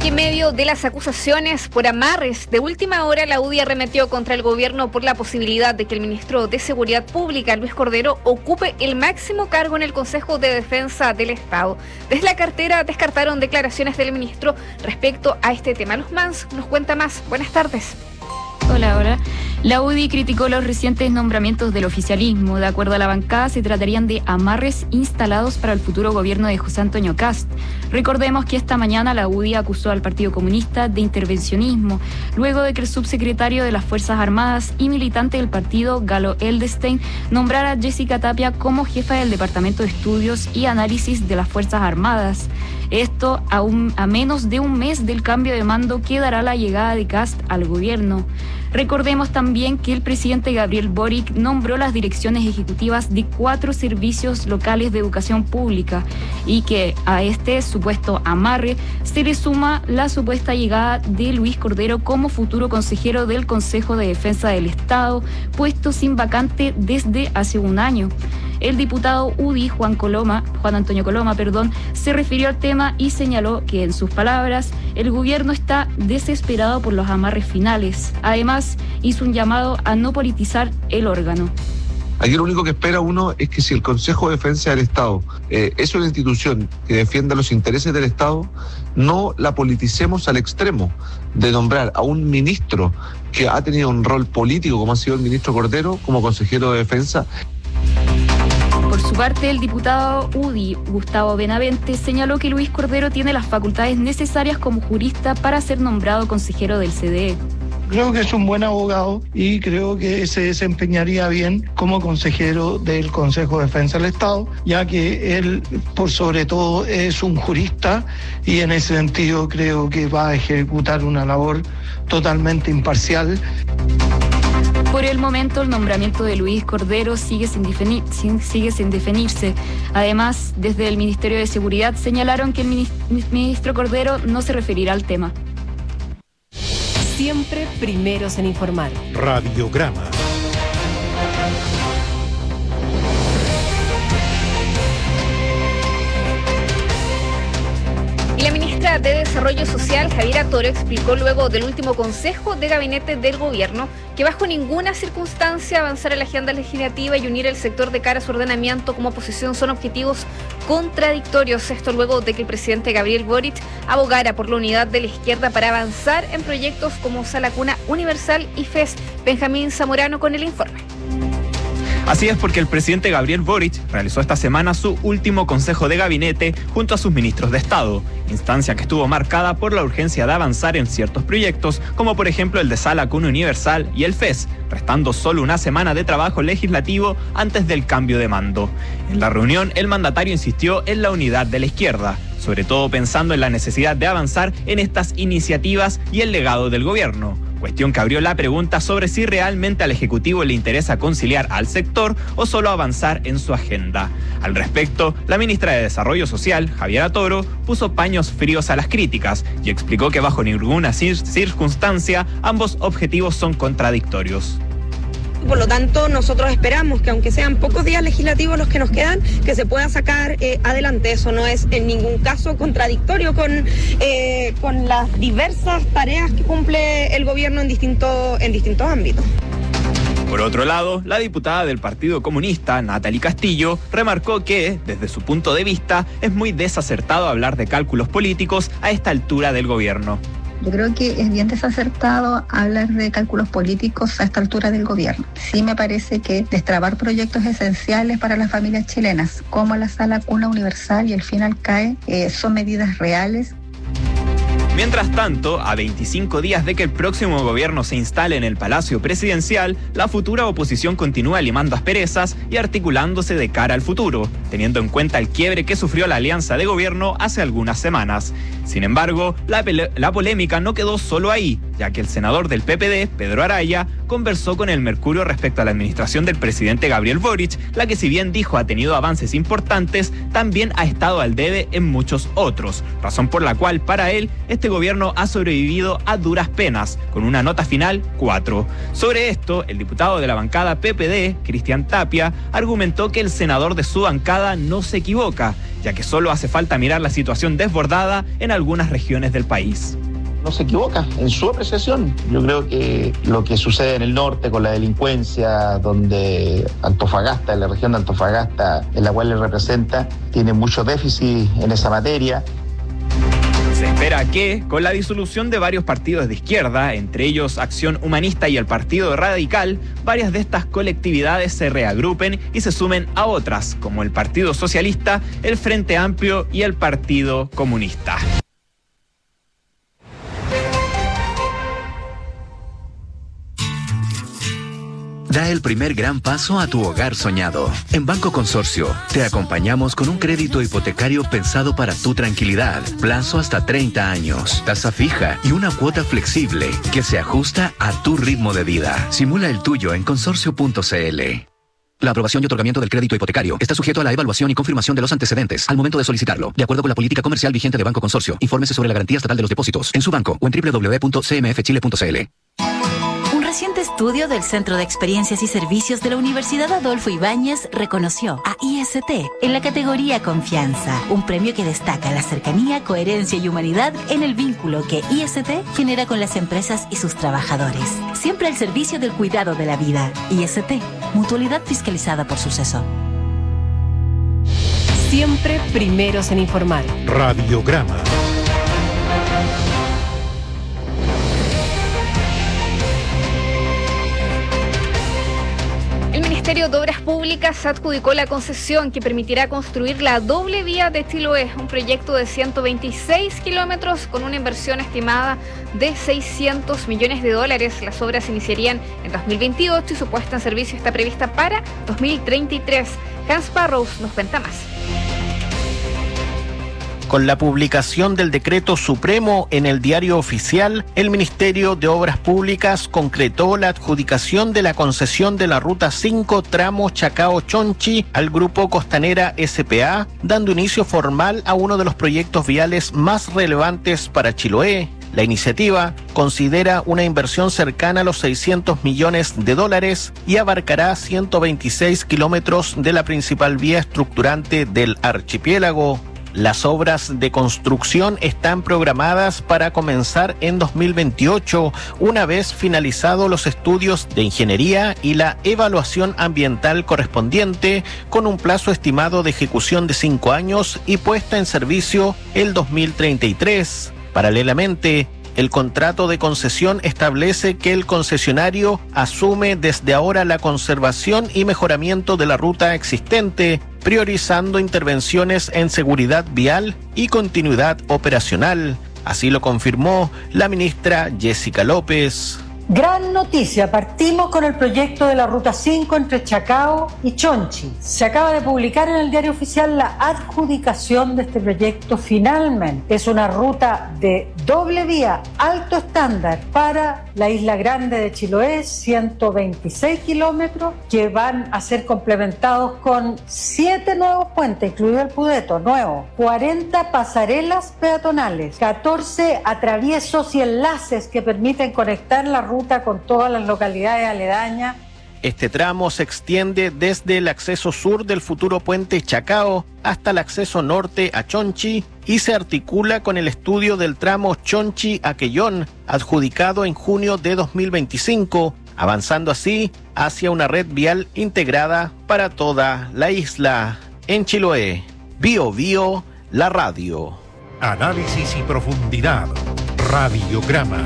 Y en medio de las acusaciones por amarres, de última hora la U D I arremetió contra el gobierno por la posibilidad de que el ministro de Seguridad Pública, Luis Cordero, ocupe el máximo cargo en el Consejo de Defensa del Estado. Desde la cartera descartaron declaraciones del ministro respecto a este tema. Luz Mans nos cuenta más. Buenas tardes.
Hola, hola. La U D I criticó los recientes nombramientos del oficialismo. De acuerdo a la bancada, se tratarían de amarres instalados para el futuro gobierno de José Antonio Kast. Recordemos que esta mañana la U D I acusó al Partido Comunista de intervencionismo, luego de que el subsecretario de las Fuerzas Armadas y militante del partido, Galo Eldestein, nombrara a Jessica Tapia como jefa del Departamento de Estudios y Análisis de las Fuerzas Armadas. Esto a, un, a menos de un mes del cambio de mando que dará la llegada de Kast al gobierno. Recordemos también que el presidente Gabriel Boric nombró las direcciones ejecutivas de cuatro servicios locales de educación pública y que a este supuesto amarre se le suma la supuesta llegada de Luis Cordero como futuro consejero del Consejo de Defensa del Estado, puesto sin vacante desde hace un año. El diputado U D I, Juan Coloma, Juan Antonio Coloma, perdón, se refirió al tema y señaló que, en sus palabras, el gobierno está desesperado por los amarres finales. Además, hizo un llamado a no politizar el órgano.
Aquí lo único que espera uno es que si el Consejo de Defensa del Estado eh, es una institución que defienda los intereses del Estado, no la politicemos al extremo de nombrar a un ministro que ha tenido un rol político, como ha sido el ministro Cordero, como consejero de Defensa.
Por su parte, el diputado U D I, Gustavo Benavente, señaló que Luis Cordero tiene las facultades necesarias como jurista para ser nombrado consejero del C D E.
Creo que es un buen abogado y creo que se desempeñaría bien como consejero del Consejo de Defensa del Estado, ya que él, por sobre todo, es un jurista y en ese sentido creo que va a ejecutar una labor totalmente imparcial.
Por el momento, el nombramiento de Luis Cordero sigue sin, definir, sin, sigue sin definirse. Además, desde el Ministerio de Seguridad señalaron que el ministro Cordero no se referirá al tema.
Siempre primeros en informar.
Radiograma.
Y la ministra de Desarrollo Social, Javiera Toro, explicó luego del último Consejo de Gabinete del Gobierno que bajo ninguna circunstancia avanzar en la agenda legislativa y unir el sector de cara a su ordenamiento como oposición son objetivos contradictorios. Esto luego de que el presidente Gabriel Boric abogara por la unidad de la izquierda para avanzar en proyectos como Sala Cuna Universal y F E S. Benjamín Zamorano con el informe.
Así es, porque el presidente Gabriel Boric realizó esta semana su último consejo de gabinete junto a sus ministros de Estado, instancia que estuvo marcada por la urgencia de avanzar en ciertos proyectos, como por ejemplo el de Sala Cuna Universal y el F E S, restando solo una semana de trabajo legislativo antes del cambio de mando. En la reunión, el mandatario insistió en la unidad de la izquierda, sobre todo pensando en la necesidad de avanzar en estas iniciativas y el legado del gobierno. Cuestión que abrió la pregunta sobre si realmente al Ejecutivo le interesa conciliar al sector o solo avanzar en su agenda. Al respecto, la ministra de Desarrollo Social, Javiera Toro, puso paños fríos a las críticas y explicó que bajo ninguna circunstancia ambos objetivos son contradictorios.
Por lo tanto, nosotros esperamos que aunque sean pocos días legislativos los que nos quedan, que se pueda sacar eh, adelante. Eso no es en ningún caso contradictorio con, eh, con las diversas tareas que cumple el gobierno en, distinto, en distintos ámbitos.
Por otro lado, la diputada del Partido Comunista, Natalie Castillo, remarcó que, desde su punto de vista, es muy desacertado hablar de cálculos políticos a esta altura del gobierno.
Yo creo que es bien desacertado hablar de cálculos políticos a esta altura del gobierno. Sí me parece que destrabar proyectos esenciales para las familias chilenas, como la Sala Cuna Universal y el Final C A E, eh, son medidas reales.
Mientras tanto, a veinticinco días de que el próximo gobierno se instale en el Palacio Presidencial, la futura oposición continúa limando asperezas y articulándose de cara al futuro, teniendo en cuenta el quiebre que sufrió la alianza de gobierno hace algunas semanas. Sin embargo, la, la polémica no quedó solo ahí, ya que el senador del P P D, Pedro Araya, conversó con el Mercurio respecto a la administración del presidente Gabriel Boric, la que si bien dijo ha tenido avances importantes, también ha estado al debe en muchos otros, razón por la cual para él este gobierno ha sobrevivido a duras penas, con una nota final cuatro. Sobre esto, el diputado de la bancada P P D, Cristian Tapia, argumentó que el senador de su bancada no se equivoca, ya que solo hace falta mirar la situación desbordada en algunas regiones del país.
No se equivoca en su apreciación. Yo creo que lo que sucede en el norte con la delincuencia, donde Antofagasta, en la región de Antofagasta, en la cual él representa, tiene mucho déficit en esa materia.
Se espera que, con la disolución de varios partidos de izquierda, entre ellos Acción Humanista y el Partido Radical, varias de estas colectividades se reagrupen y se sumen a otras, como el Partido Socialista, el Frente Amplio y el Partido Comunista.
Da el primer gran paso a tu hogar soñado. En Banco Consorcio, te acompañamos con un crédito hipotecario pensado para tu tranquilidad. Plazo hasta treinta años, tasa fija y una cuota flexible que se ajusta a tu ritmo de vida. Simula el tuyo en consorcio punto c l. La aprobación y otorgamiento del crédito hipotecario está sujeto a la evaluación y confirmación de los antecedentes al momento de solicitarlo, de acuerdo con la política comercial vigente de Banco Consorcio. Infórmese sobre la garantía estatal de los depósitos en su banco o en doble u doble u doble u punto c m f chile punto c l.
Un reciente estudio del Centro de Experiencias y Servicios de la Universidad Adolfo Ibáñez reconoció a I S T en la categoría Confianza, un premio que destaca la cercanía, coherencia y humanidad en el vínculo que I S T genera con las empresas y sus trabajadores. Siempre al servicio del cuidado de la vida. I S T, mutualidad fiscalizada por Suceso.
Siempre primeros en informar.
Radiograma.
El Ministerio de Obras Públicas adjudicó la concesión que permitirá construir la doble vía de Chiloé, un proyecto de ciento veintiséis kilómetros con una inversión estimada de seiscientos millones de dólares. Las obras iniciarían en dos mil veintiocho y su puesta en servicio está prevista para dos mil treinta y tres. Hans Barrows nos cuenta más.
Con la publicación del decreto supremo en el Diario Oficial, el Ministerio de Obras Públicas concretó la adjudicación de la concesión de la Ruta cinco tramo Chacao-Chonchi al Grupo Costanera S P A, dando inicio formal a uno de los proyectos viales más relevantes para Chiloé. La iniciativa considera una inversión cercana a los seiscientos millones de dólares y abarcará ciento veintiséis kilómetros de la principal vía estructurante del archipiélago. Las obras de construcción están programadas para comenzar en dos mil veintiocho, una vez finalizados los estudios de ingeniería y la evaluación ambiental correspondiente, con un plazo estimado de ejecución de cinco años y puesta en servicio el dos mil treinta y tres. Paralelamente, el contrato de concesión establece que el concesionario asume desde ahora la conservación y mejoramiento de la ruta existente, priorizando intervenciones en seguridad vial y continuidad operacional. Así lo confirmó la ministra Jessica López.
Gran noticia, partimos con el proyecto de la Ruta cinco entre Chacao y Chonchi. Se acaba de publicar en el Diario Oficial la adjudicación de este proyecto finalmente. Es una ruta de doble vía, alto estándar para la Isla Grande de Chiloé, ciento veintiséis kilómetros, que van a ser complementados con siete nuevos puentes, incluido el Pudeto, nuevo, cuarenta pasarelas peatonales, catorce atraviesos y enlaces que permiten conectar la ruta con todas las localidades aledañas.
Este tramo se extiende desde el acceso sur del futuro puente Chacao hasta el acceso norte a Chonchi y se articula con el estudio del tramo Chonchi-Aquellón, adjudicado en junio de dos mil veinticinco, avanzando así hacia una red vial integrada para toda la isla. En Chiloé, Bio Bio, la radio.
Análisis y profundidad. Radiograma.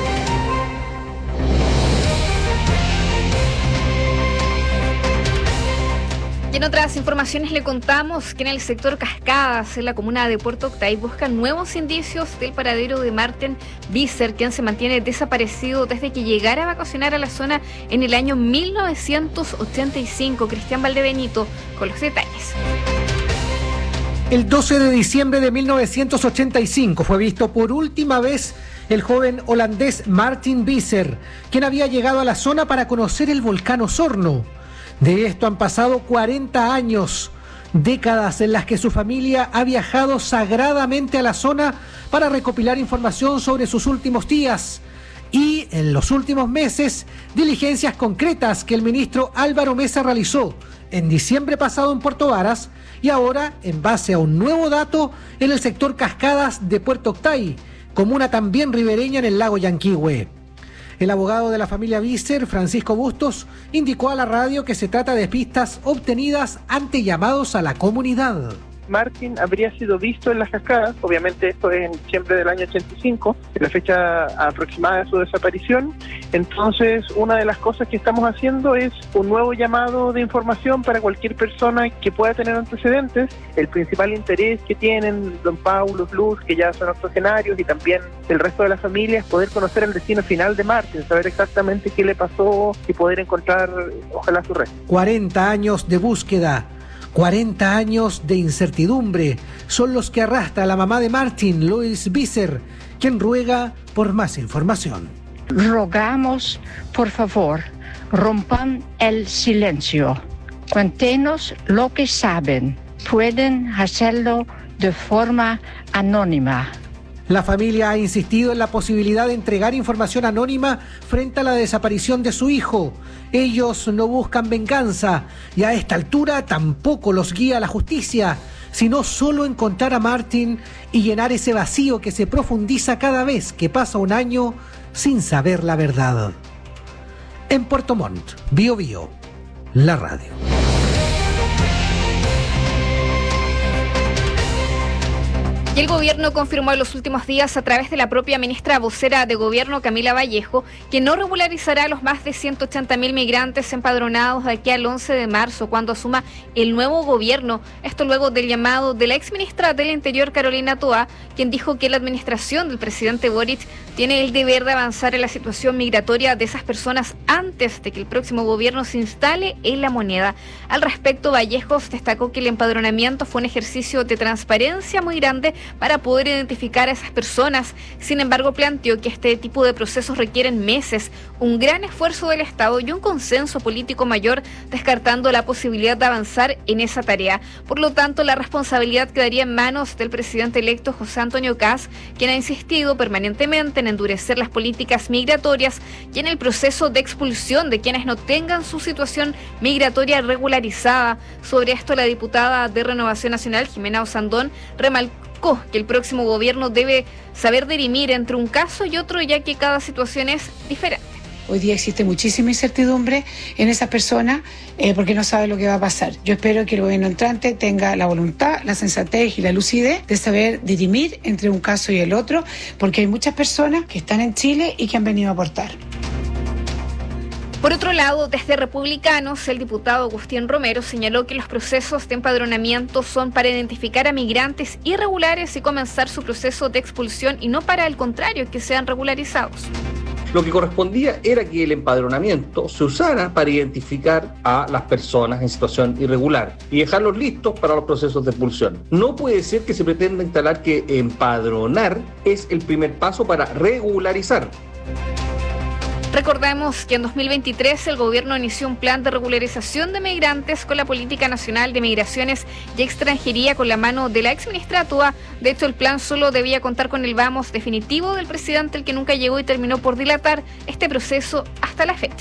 Y en otras informaciones le contamos que en el sector Cascadas, en la comuna de Puerto Octay, buscan nuevos indicios del paradero de Marten Visser, quien se mantiene desaparecido desde que llegara a vacacionar a la zona en el año mil novecientos ochenta y cinco. Cristian Valdebenito con los detalles.
El doce de diciembre de mil novecientos ochenta y cinco fue visto por última vez el joven holandés Martin Visser, quien había llegado a la zona para conocer el volcán Osorno. De esto han pasado cuarenta años, décadas en las que su familia ha viajado sagradamente a la zona para recopilar información sobre sus últimos días. Y en los últimos meses, diligencias concretas que el ministro Álvaro Mesa realizó en diciembre pasado en Puerto Varas y ahora en base a un nuevo dato en el sector Cascadas de Puerto Octay, comuna también ribereña en el lago Yanquihue. El abogado de la familia Visser, Francisco Bustos, indicó a la radio que se trata de pistas obtenidas ante llamados a la comunidad.
Martin habría sido visto en las cascadas, obviamente esto es en diciembre del año ochenta y cinco, la fecha aproximada de su desaparición. Entonces, una de las cosas que estamos haciendo es un nuevo llamado de información para cualquier persona que pueda tener antecedentes. El principal interés que tienen don Paulo, Luz, que ya son octogenarios, y también el resto de la familia, es poder conocer el destino final de Martin, saber exactamente qué le pasó y poder encontrar, ojalá, su resto.
cuarenta años de búsqueda. cuarenta años de incertidumbre son los que arrastra la mamá de Martin, Lois Visser, quien ruega por más información.
Rogamos, por favor, rompan el silencio. Cuéntenos lo que saben. Pueden hacerlo de forma anónima.
La familia ha insistido en la posibilidad de entregar información anónima frente a la desaparición de su hijo. Ellos no buscan venganza y a esta altura tampoco los guía la justicia, sino solo encontrar a Martin y llenar ese vacío que se profundiza cada vez que pasa un año sin saber la verdad. En Puerto Montt, Bío Bío, la radio.
Y el gobierno confirmó en los últimos días a través de la propia ministra vocera de gobierno, Camila Vallejo, que no regularizará a los más de ciento ochenta mil migrantes empadronados de aquí al once de marzo, cuando asuma el nuevo gobierno. Esto luego del llamado de la exministra del Interior, Carolina Toá, quien dijo que la administración del presidente Boric tiene el deber de avanzar en la situación migratoria de esas personas antes de que el próximo gobierno se instale en la moneda. Al respecto, Vallejos destacó que el empadronamiento fue un ejercicio de transparencia muy grande para poder identificar a esas personas. Sin embargo, planteó que este tipo de procesos requieren meses, un gran esfuerzo del Estado y un consenso político mayor, descartando la posibilidad de avanzar en esa tarea. Por lo tanto, la responsabilidad quedaría en manos del presidente electo José Antonio Kast, quien ha insistido permanentemente en endurecer las políticas migratorias y en el proceso de expulsión de quienes no tengan su situación migratoria regularizada. Sobre esto, la diputada de Renovación Nacional, Jimena Osandón, remarcó que el próximo gobierno debe saber dirimir entre un caso y otro, ya que cada situación es diferente.
Hoy día existe muchísima incertidumbre en esa persona eh, porque no sabe lo que va a pasar. Yo espero que el gobierno entrante tenga la voluntad, la sensatez y la lucidez de saber dirimir entre un caso y el otro, porque hay muchas personas que están en Chile y que han venido a aportar.
Por otro lado, desde Republicanos, el diputado Agustín Romero señaló que los procesos de empadronamiento son para identificar a migrantes irregulares y comenzar su proceso de expulsión, y no para el contrario, que sean regularizados.
Lo que correspondía era que el empadronamiento se usara para identificar a las personas en situación irregular y dejarlos listos para los procesos de expulsión. No puede ser que se pretenda instalar que empadronar es el primer paso para regularizar.
Recordemos que en dos mil veintitrés el gobierno inició un plan de regularización de migrantes con la Política Nacional de Migraciones y Extranjería con la mano de la exministra Toá. De hecho, el plan solo debía contar con el vamos definitivo del presidente, el que nunca llegó y terminó por dilatar este proceso hasta la fecha.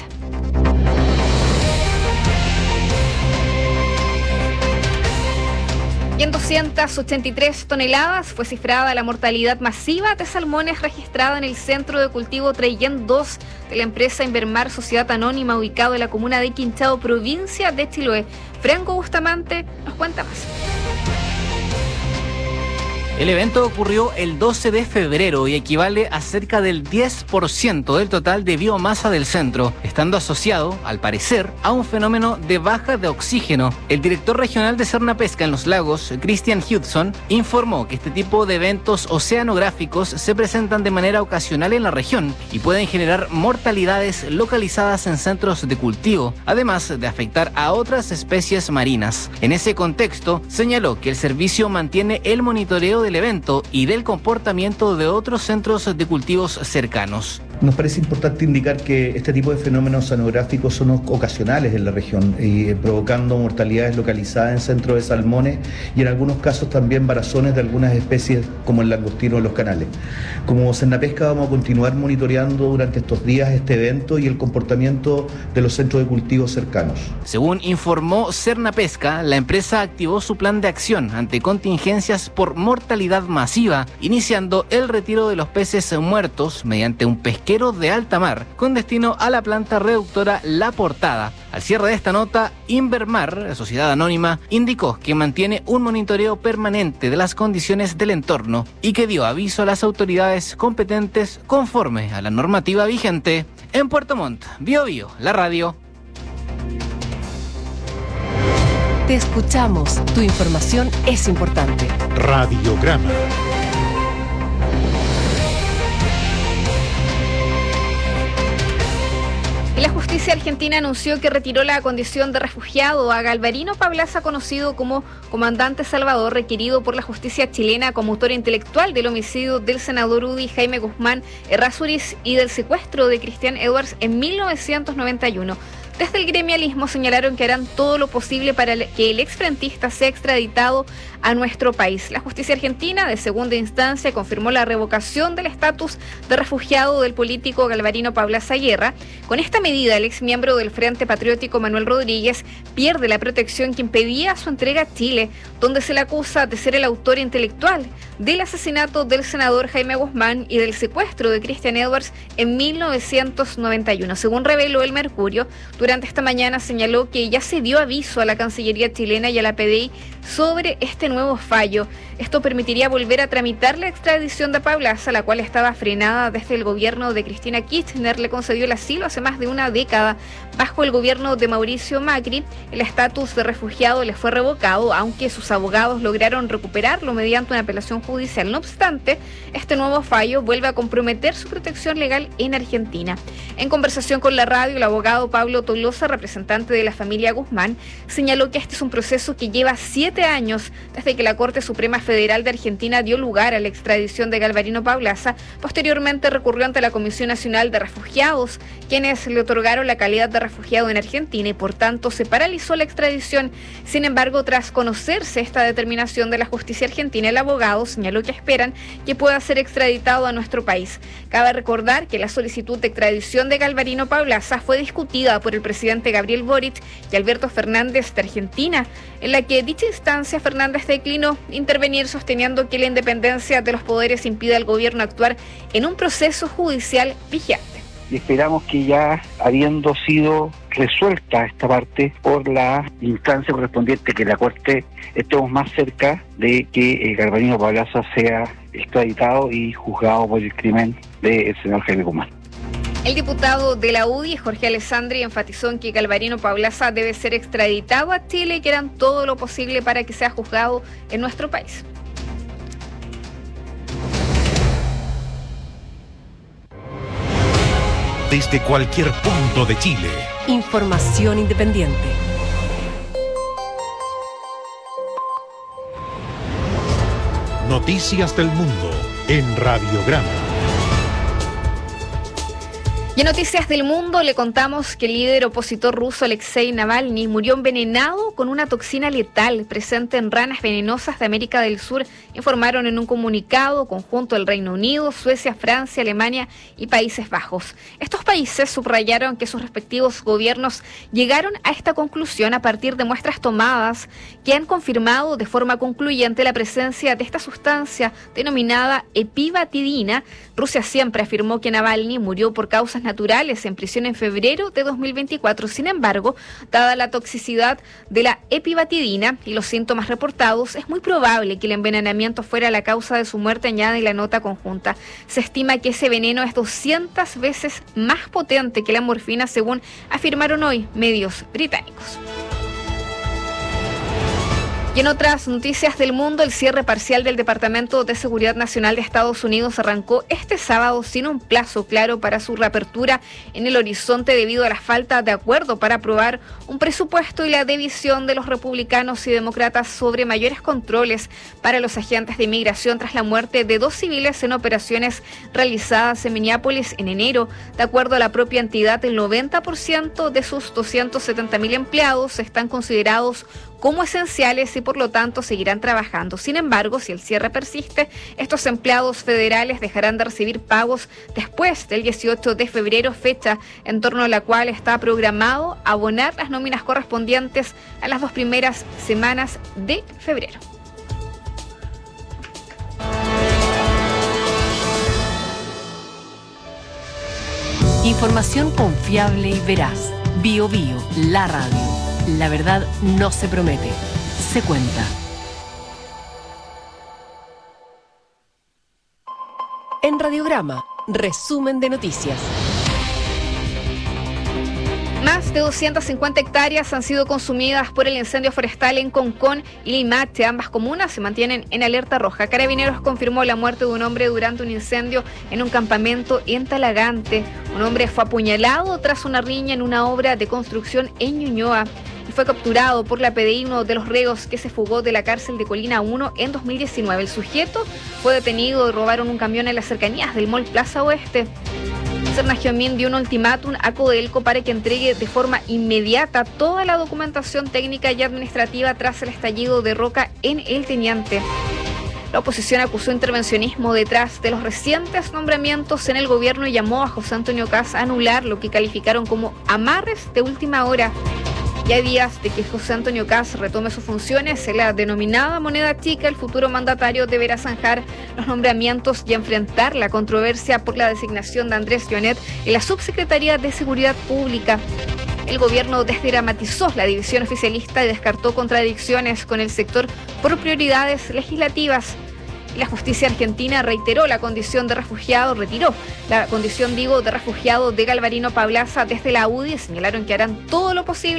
Y en doscientas ochenta y tres toneladas fue cifrada la mortalidad masiva de salmones registrada en el centro de cultivo Treyén dos de la empresa Invermar Sociedad Anónima, ubicado en la comuna de Quinchao, provincia de Chiloé. Franco Bustamante nos cuenta más.
El evento ocurrió el doce de febrero y equivale a cerca del diez por ciento del total de biomasa del centro, estando asociado, al parecer, a un fenómeno de baja de oxígeno. El director regional de Cernapesca en los Lagos, Christian Hudson, informó que este tipo de eventos oceanográficos se presentan de manera ocasional en la región y pueden generar mortalidades localizadas en centros de cultivo, además de afectar a otras especies marinas. En ese contexto, señaló que el servicio mantiene el monitoreo del evento y del comportamiento de otros centros de cultivos cercanos.
Nos parece importante indicar que este tipo de fenómenos oceanográficos son ocasionales en la región y eh, provocando mortalidades localizadas en centros de salmones y en algunos casos también varazones de algunas especies como el langostino en los canales. Como Cernapesca vamos a continuar monitoreando durante estos días este evento y el comportamiento de los centros de cultivo cercanos.
Según informó Cernapesca, la empresa activó su plan de acción ante contingencias por mortalidad masiva, iniciando el retiro de los peces muertos mediante un pesquero de alta mar con destino a la planta reductora La Portada. Al cierre de esta nota, Invermar, sociedad anónima, indicó que mantiene un monitoreo permanente de las condiciones del entorno y que dio aviso a las autoridades competentes conforme a la normativa vigente. En Puerto Montt, Bio Bio, la radio.
Te escuchamos, tu información es importante.
Radiograma.
La justicia argentina anunció que retiró la condición de refugiado a Galvarino Pablaza, conocido como comandante Salvador, requerido por la justicia chilena como autor intelectual del homicidio del senador U D I Jaime Guzmán Errázuriz y del secuestro de Cristian Edwards en mil novecientos noventa y uno. Desde el gremialismo señalaron que harán todo lo posible para que el exfrentista sea extraditado a nuestro país. La justicia argentina de segunda instancia confirmó la revocación del estatus de refugiado del político Galvarino Pablaza Guerra. Con esta medida, el exmiembro del Frente Patriótico Manuel Rodríguez pierde la protección que impedía su entrega a Chile, donde se le acusa de ser el autor intelectual del asesinato del senador Jaime Guzmán y del secuestro de Cristian Edwards en mil novecientos noventa y uno. Según reveló el Mercurio, durante esta mañana señaló que ya se dio aviso a la Cancillería chilena y a la P D I sobre este nuevo fallo. Esto permitiría volver a tramitar la extradición de Pablaza, la cual estaba frenada desde el gobierno de Cristina Kirchner. Le concedió el asilo hace más de una década. Bajo el gobierno de Mauricio Macri, el estatus de refugiado le fue revocado, aunque sus abogados lograron recuperarlo mediante una apelación judicial. No obstante, este nuevo fallo vuelve a comprometer su protección legal en Argentina. En conversación con la radio, el abogado Pablo Tolosa, representante de la familia Guzmán, señaló que este es un proceso que lleva siete años desde que la Corte Suprema Federal de Argentina dio lugar a la extradición de Galvarino Pablaza. Posteriormente recurrió ante la Comisión Nacional de Refugiados, quienes le otorgaron la calidad de refugiado en Argentina y por tanto se paralizó la extradición. Sin embargo, tras conocerse esta determinación de la justicia argentina, el abogado señaló que esperan que pueda ser extraditado a nuestro país. Cabe recordar que la solicitud de extradición de Galvarino Pablaza fue discutida por el presidente Gabriel Boric y Alberto Fernández de Argentina, en la que dicha instancia Fernández declinó intervenir, sosteniendo que la independencia de los poderes impide al gobierno actuar en un proceso judicial vigente.
Y esperamos que ya habiendo sido resuelta esta parte por la instancia correspondiente, que la Corte estemos más cerca de que eh, Galvarino Pablaza sea extraditado y juzgado por el crimen del señor Jaime Guzmán.
El diputado de la U D I, Jorge Alessandri, enfatizó en que Galvarino Pablaza debe ser extraditado a Chile y que harán todo lo posible para que sea juzgado en nuestro país.
Desde cualquier punto de Chile.
Información independiente.
Noticias del mundo en Radiograma.
Y en Noticias del Mundo le contamos que el líder opositor ruso Alexei Navalny murió envenenado con una toxina letal presente en ranas venenosas de América del Sur, informaron en un comunicado conjunto el Reino Unido, Suecia, Francia, Alemania y Países Bajos. Estos países subrayaron que sus respectivos gobiernos llegaron a esta conclusión a partir de muestras tomadas que han confirmado de forma concluyente la presencia de esta sustancia denominada epibatidina. Rusia siempre afirmó que Navalny murió por causas naturales en prisión en febrero de dos mil veinticuatro. Sin embargo, dada la toxicidad de la epibatidina y los síntomas reportados, es muy probable que el envenenamiento fuera la causa de su muerte, añade la nota conjunta. Se estima que ese veneno es doscientas veces más potente que la morfina, según afirmaron hoy medios británicos. Y en otras noticias del mundo, el cierre parcial del Departamento de Seguridad Nacional de Estados Unidos arrancó este sábado sin un plazo claro para su reapertura en el horizonte debido a la falta de acuerdo para aprobar un presupuesto y la división de los republicanos y demócratas sobre mayores controles para los agentes de inmigración tras la muerte de dos civiles en operaciones realizadas en Minneapolis en enero. De acuerdo a la propia entidad, el noventa por ciento de sus doscientos setenta mil empleados están considerados como esenciales y por lo tanto seguirán trabajando. Sin embargo, si el cierre persiste, estos empleados federales dejarán de recibir pagos después del dieciocho de febrero, fecha en torno a la cual está programado abonar las nóminas correspondientes a las dos primeras semanas de febrero.
Información confiable y veraz. Bio Bio, la radio. La verdad no se promete, se cuenta. En Radiograma, resumen de noticias.
Más de doscientas cincuenta hectáreas han sido consumidas por el incendio forestal en Concón y Limache. Ambas comunas se mantienen en alerta roja. Carabineros confirmó la muerte de un hombre durante un incendio en un campamento en Talagante. Un hombre fue apuñalado tras una riña en una obra de construcción en Ñuñoa y fue capturado por la P D I, uno de los reos que se fugó de la cárcel de Colina uno en dos mil diecinueve. El sujeto fue detenido y robaron un camión en las cercanías del Mall Plaza Oeste. Serna Giomín dio un ultimátum a Codelco para que entregue de forma inmediata toda la documentación técnica y administrativa tras el estallido de roca en El Teniente. La oposición acusó intervencionismo detrás de los recientes nombramientos en el gobierno y llamó a José Antonio Kast a anular lo que calificaron como amarres de última hora. Ya hay días de que José Antonio Kast retome sus funciones en la denominada moneda chica. El futuro mandatario deberá zanjar los nombramientos y enfrentar la controversia por la designación de Andrés Jonet en la Subsecretaría de Seguridad Pública. El gobierno desdramatizó la división oficialista y descartó contradicciones con el sector por prioridades legislativas. La justicia argentina reiteró la condición de refugiado, retiró la condición, digo, de refugiado de Galvarino Pablaza desde la U D I y señalaron que harán todo lo posible